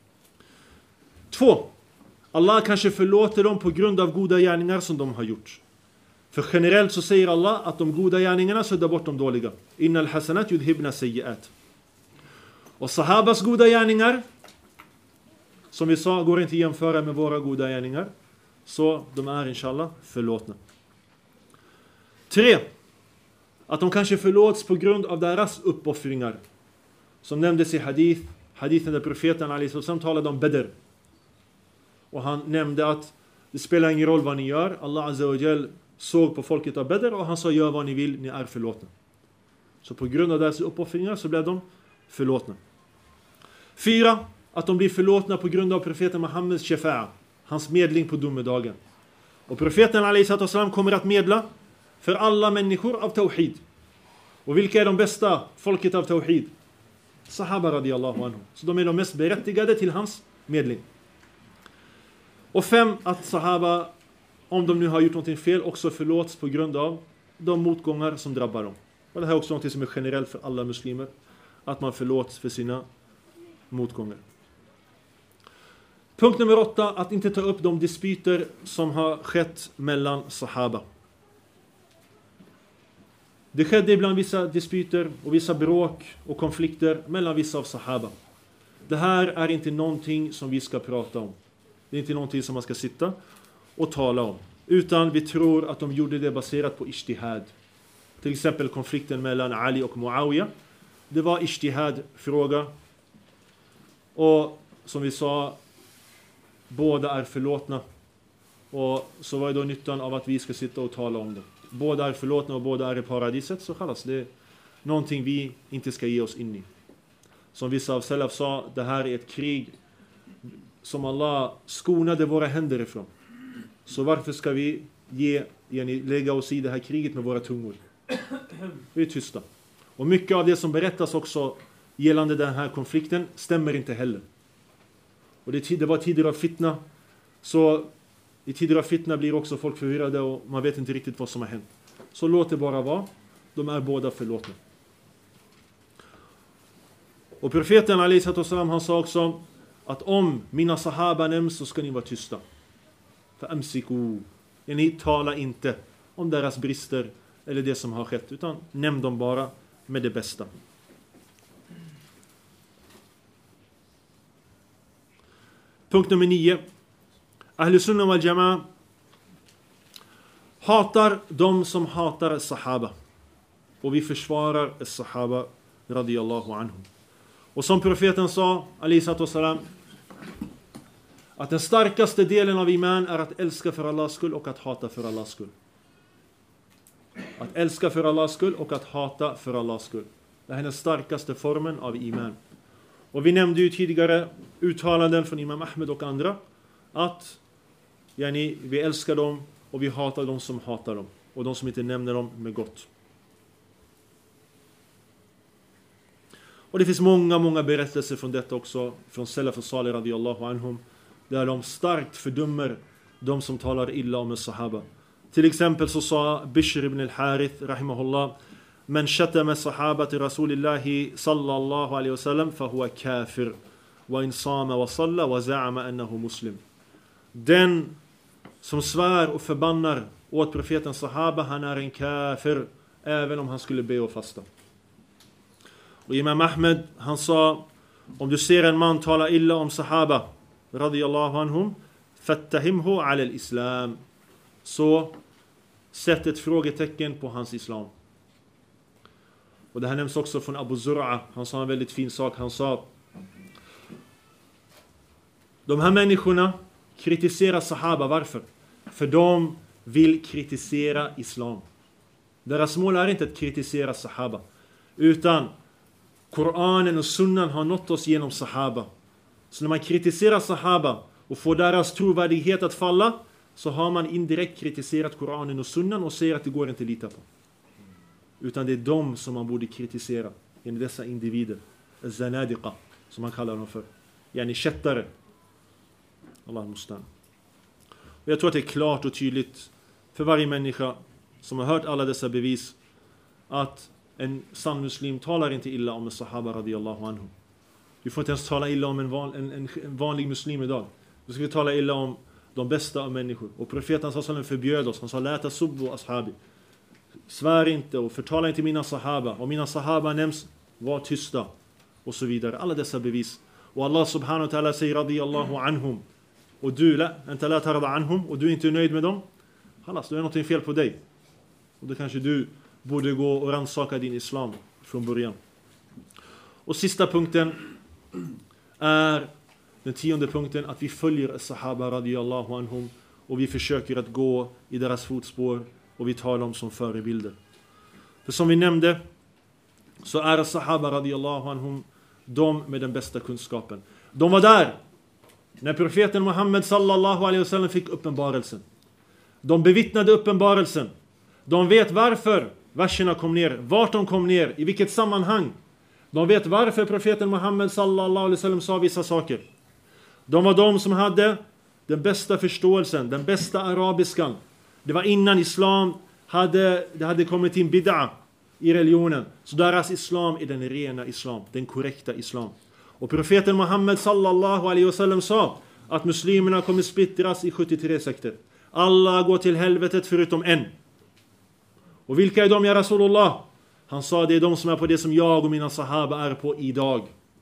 2. Allah kanske förlåter dem på grund av goda gärningar som de har gjort. För generellt så säger Allah att de goda gärningarna suddar bort de dåliga. Innal hasanat yudhibna sayyi'at. Och sahabas goda gärningar, som vi sa, går inte att jämföra med våra goda gärningar. Så de är inshallah förlåtna. 3. Att de kanske förlåts på grund av deras uppoffringar. Som nämndes i hadithen där profeten alaihissalam talade om Badr. Och han nämnde att det spelar ingen roll vad ni gör. Allah azza wa jal såg på folket av Badr och han sa, gör vad ni vill, ni är förlåtna. Så på grund av deras uppoffringar så blev de förlåtna. 4. Att de blir förlåtna på grund av profeten Muhammeds shafa'a, hans medling på domedagen. Och profeten alaihissalam kommer att medla för alla människor av tawhid. Och vilka är de bästa folket av tawhid? Sahaba radiyallahu anhu. Så de är de mest berättigade till hans medling. Och 5. Att sahaba, om de nu har gjort något fel, också förlåts på grund av de motgångar som drabbar dem. Och det här är också något som är generellt för alla muslimer. Att man förlåts för sina motgångar. Punkt nummer 8. Att inte ta upp de dispyter som har skett mellan sahaba. Det skedde ibland vissa dispyter och vissa bråk och konflikter mellan vissa av sahaba. Det här är inte någonting som vi ska prata om. Det är inte någonting som man ska sitta och tala om. Utan vi tror att de gjorde det baserat på ijtihad. Till exempel konflikten mellan Ali och Muawiyah. Det var ijtihad-fråga. Och som vi sa, båda är förlåtna. Och så var det då nyttan av att vi ska sitta och tala om det. Båda är förlåtna och båda är i paradiset. Så kallas det någonting vi inte ska ge oss in i. Som vissa av salaf sa, det här är ett krig som Allah skonade våra händer ifrån. Så varför ska vi lägga oss i det här kriget med våra tungor? Vi är tysta. Och mycket av det som berättas också gällande den här konflikten stämmer inte heller. Och det var tider av fitna. Så i tider av fitna blir också folk förvirrade och man vet inte riktigt vad som har hänt. Så låt det bara vara. De är båda förlåtna. Och profeten alaihissalam, han sa också att om mina sahaba nämns så ska ni vara tysta. För amsiku. Ni talar inte om deras brister eller det som har skett, utan nämn dem bara med det bästa. Punkt nummer 9. Ahlus Sunnah wal Jama'a hatar de som hatar sahaba. Och vi försvarar sahaba radiyallahu anhum. Och som profeten sa, alaihissalam, att den starkaste delen av iman är att älska för Allahs skull och att hata för Allahs skull. Att älska för Allahs skull och att hata för Allahs skull. Det här är den starkaste formen av iman. Och vi nämnde ju tidigare uttalanden från Imam Ahmed och andra att vi älskar dem och vi hatar dem som hatar dem. Och de som inte nämner dem med gott. Och det finns många berättelser från detta också. Från Salaf Salih radiyallahu anhum. Där de starkt fördömer de som talar illa om en sahaba. Till exempel så sa Bishr ibn al-Harith rahimahullah: Men shatama sahabati rasulillahi sallallahu alaihi wasallam fahuwa kafir. Wa in sama wa salla wa za'ama annahu muslim. Den som svär och förbannar åt profetens sahaba, han är en kafir, även om han skulle be och fasta. Och Imam Ahmed, han sa: om du ser en man tala illa om sahaba radiyallahu anhum, fattahimhu ala al-islam, så sätt ett frågetecken på hans islam. Och det här nämns också från Abu Zur'a. Han sa en väldigt fin sak. Han sa: de här människorna kritiserar sahaba. Varför? För de vill kritisera islam. Deras mål är inte att kritisera sahaba, utan Koranen och sunnan har nått oss genom sahaba. Så när man kritiserar sahaba och får deras trovärdighet att falla, så har man indirekt kritiserat Koranen och sunnan och säger att det går inte att lita på. Utan det är de som man borde kritisera. Enligt dessa individer. Zanadiqa, som man kallar dem för. Yani kättare. Allah mustan. Och jag tror att det är klart och tydligt för varje människa som har hört alla dessa bevis att en sann muslim talar inte illa om en sahaba radiyallahu anhu. Du får inte ens tala illa om en vanlig muslim idag. Du ska tala illa om de bästa av människor. Och profeten sallallahu förbjöd oss. Han sa: la tasubbu ashabi. Svär inte och förtala inte mina sahaba. Om mina sahaba nämns, var tysta. Och så vidare. Alla dessa bevis. Och Allah subhanahu wa ta'ala säger radiyallahu anhum. Och du, inte la tarda anhum. Och du är inte nöjd med dem. Hallas, då är någonting fel på dig. Och då kanske du borde gå och rannsaka din islam från början. Och sista punkten är den 10:e punkten, att vi följer sahaba radiyallahu anhum och vi försöker att gå i deras fotspår och vi tar dem som förebilder. För som vi nämnde så är sahaba radiyallahu anhum de med den bästa kunskapen. De var där när profeten Muhammed sallallahu alaihi wasallam fick uppenbarelsen. De bevittnade uppenbarelsen. De vet varför verserna kom ner, vart de kom ner, i vilket sammanhang. De vet varför profeten Muhammed sallallahu alaihi wasallam sa vissa saker. De var de som hade den bästa förståelsen, den bästa arabiskan. Det var innan islam hade kommit in bid'a i religionen. Så deras islam är den rena islam, den korrekta islam. Och profeten Muhammed sallallahu alaihi wasallam sa att muslimerna kommer splittras i 73 sekter. Alla går till helvetet förutom en. Och vilka är de, ya Rasulullah? Han sa: det är de som är på det som jag och mina sahaba är på idag.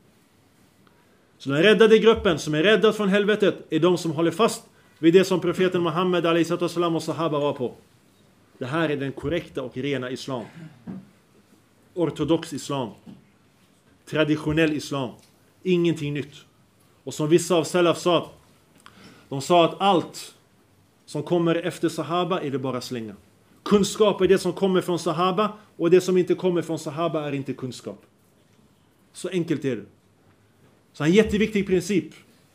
Så den räddade gruppen som är räddad från helvetet är de som håller fast vid det som profeten Muhammed a.s. och sahaba var på. Det här är den korrekta och rena islam. Ortodox islam. Traditionell islam. Ingenting nytt. Och som vissa av salaf sa, de sa att allt som kommer efter sahaba är det bara slänga. Kunskap är det som kommer från sahaba, och det som inte kommer från sahaba är inte kunskap. Så enkelt är det. Så en jätteviktig princip.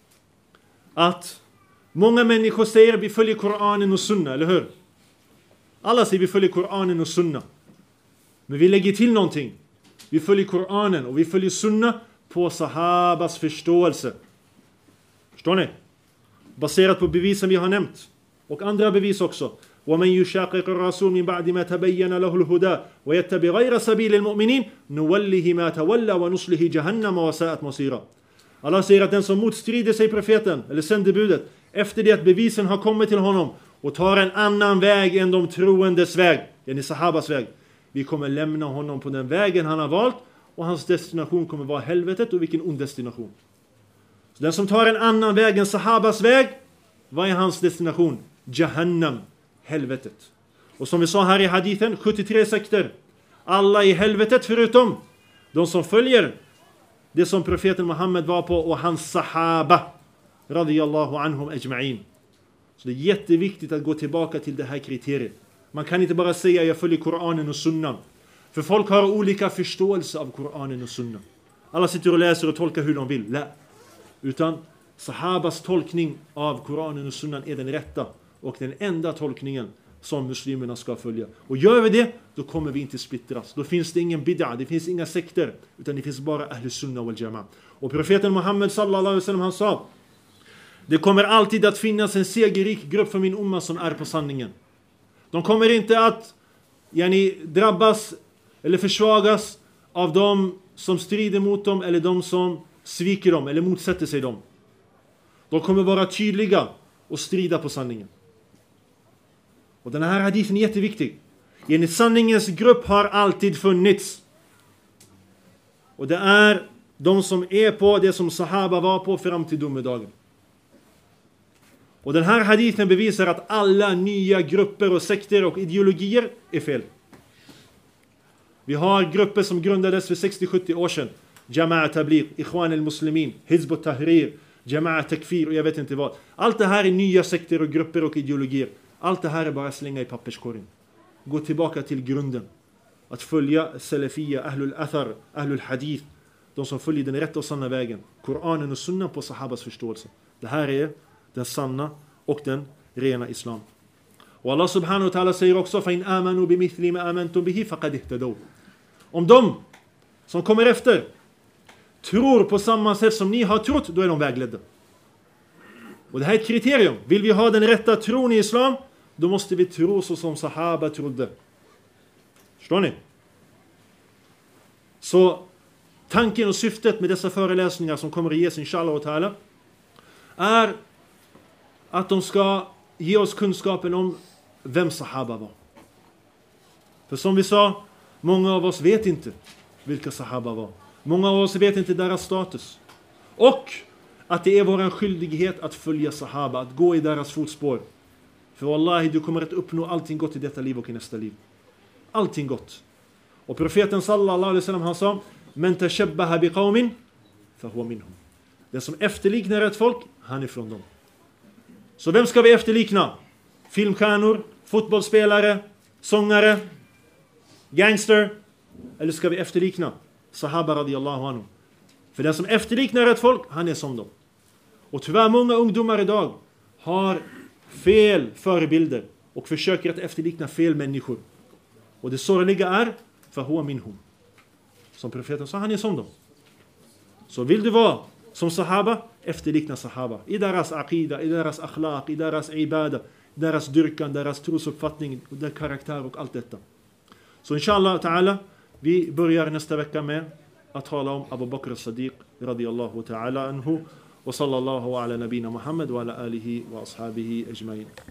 Att många människor säger vi följer Koranen och sunna, eller hur? Alla säger vi följer Koranen och sunna. Men vi lägger till någonting. Vi följer Koranen och vi följer sunna på sahabas förståelse. Förstår ni? Baserat på bevisen vi har nämnt. Och andra bevis också. وَمَنْ يُشَاقِقِ الرَّسُولِ مِنْ بَعْدِ مَا تَبَيَّنَ لَهُ الْهُدَى وَيَتَّبِعْ غَيْرَ سَبِيلِ الْمُؤْمِنِينَ نُوَلِّهِ مَا تَوَلَّى وَنُصْلِهِ جَهَنَّمَ وَسَاءَتْ مَصِيرًا. Allah säger att den som motstrider sig profeten eller sändebudet efter det att bevisen har kommit till honom och tar en annan väg än de troendes väg, än sahabas väg, vi kommer lämna honom på den vägen han har valt, och hans destination kommer vara helvetet. Och vilken ond destination. Så den som tar en annan väg än sahabas väg, vad är hans destination? Jahannam, helvetet. Och som vi sa här i hadithen, 73 sekter. Alla i helvetet förutom de som följer det som profeten Muhammed var på och hans sahaba. radiyallahu anhum ajma'in. Så det är jätteviktigt att gå tillbaka till det här kriteriet. Man kan inte bara säga jag följer Koranen och Sunnan. För folk har olika förståelse av Koranen och Sunnan. Alla sitter och läser och tolkar hur de vill. Nej. Utan sahabas tolkning av Koranen och Sunnan är den rätta och den enda tolkningen som muslimerna ska följa. Och gör vi det, då kommer vi inte splittras. Då finns det ingen bid'a, det finns inga sekter, utan det finns bara Ahlus Sunnah wal Jama'a. Och profeten Muhammed sallallahu alaihi wasallam, han sa: det kommer alltid att finnas en segerrik grupp för min umma som är på sanningen. De kommer inte att drabbas eller försvagas av de som strider mot dem eller de som sviker dem eller motsätter sig dem. De kommer vara tydliga och strida på sanningen. Och den här hadithen är jätteviktig. Sanningens grupp har alltid funnits. Och det är de som är på det som sahaba var på fram till domedagen. Och den här hadithen bevisar att alla nya grupper och sekter och ideologier är fel. Vi har grupper som grundades för 60-70 år sedan. Jama'a Tabligh, Ikhwan al-Muslimin, Hizb ut-Tahrir, Jama'a Takfir och jag vet inte vad. Allt det här är nya sekter och grupper och ideologier. Allt det här är bara slänga i papperskorgen. Gå tillbaka till grunden. Att följa Salafiyya, Ahlul Athar, Ahlul Hadith. De som följer den rätta och sanna vägen. Koranen och Sunnan på sahabas förståelse. Det här är den sanna och den rena islam. Och Allah subhanahu wa ta'ala säger också: فَإِنْ آمَنُوا بِمِثْلِ مَا آمَنْتُمْ بِهِ فَقَدْ اهْتَدَوْا. Om de som kommer efter tror på samma sätt som ni har trott, då är de vägledda. Och det här är ett kriterium. Vill vi ha den rätta tron i islam, då måste vi tro så som sahaba trodde. Förstår ni? Så tanken och syftet med dessa föreläsningar som kommer att ges inshallah och ta'ala är att de ska ge oss kunskapen om vem sahaba var. För som vi sa, många av oss vet inte vilka sahaba var. Många av oss vet inte deras status. Och att det är vår skyldighet att följa sahaba, att gå i deras fotspår. För wallahi, du kommer att uppnå allting gott i detta liv och i nästa liv. Allting gott. Och profeten sallallahu alaihi wasallam, han sa: "Men tashabbaha biqaumin fahuwa minhum." Den som efterliknar ett folk, han är från dem. Så vem ska vi efterlikna? Filmstjärnor, fotbollsspelare, sångare, gangster? Eller ska vi efterlikna sahaba radiyallahu anhu? För den som efterliknar ett folk, han är som dem. Och tyvärr många ungdomar idag har fel förebilder och försöker att efterlikna fel människor. Och det sorgliga är fahuwa minhum. Som profeten sa, han är som dem. Så vill du vara som sahaba, efterlikna sahaba. I deras aqida, i deras akhlaq, i deras ibada, i deras dyrkan, deras trosuppfattning, deras karaktär och allt detta. Så inshallah ta'ala, vi börjar nästa vecka med att tala om Abu Bakr as-Siddiq radiyallahu ta'ala anhu. Och sallallahu ala nabina Muhammad wa ala alihi wa ashabihi ajma'in.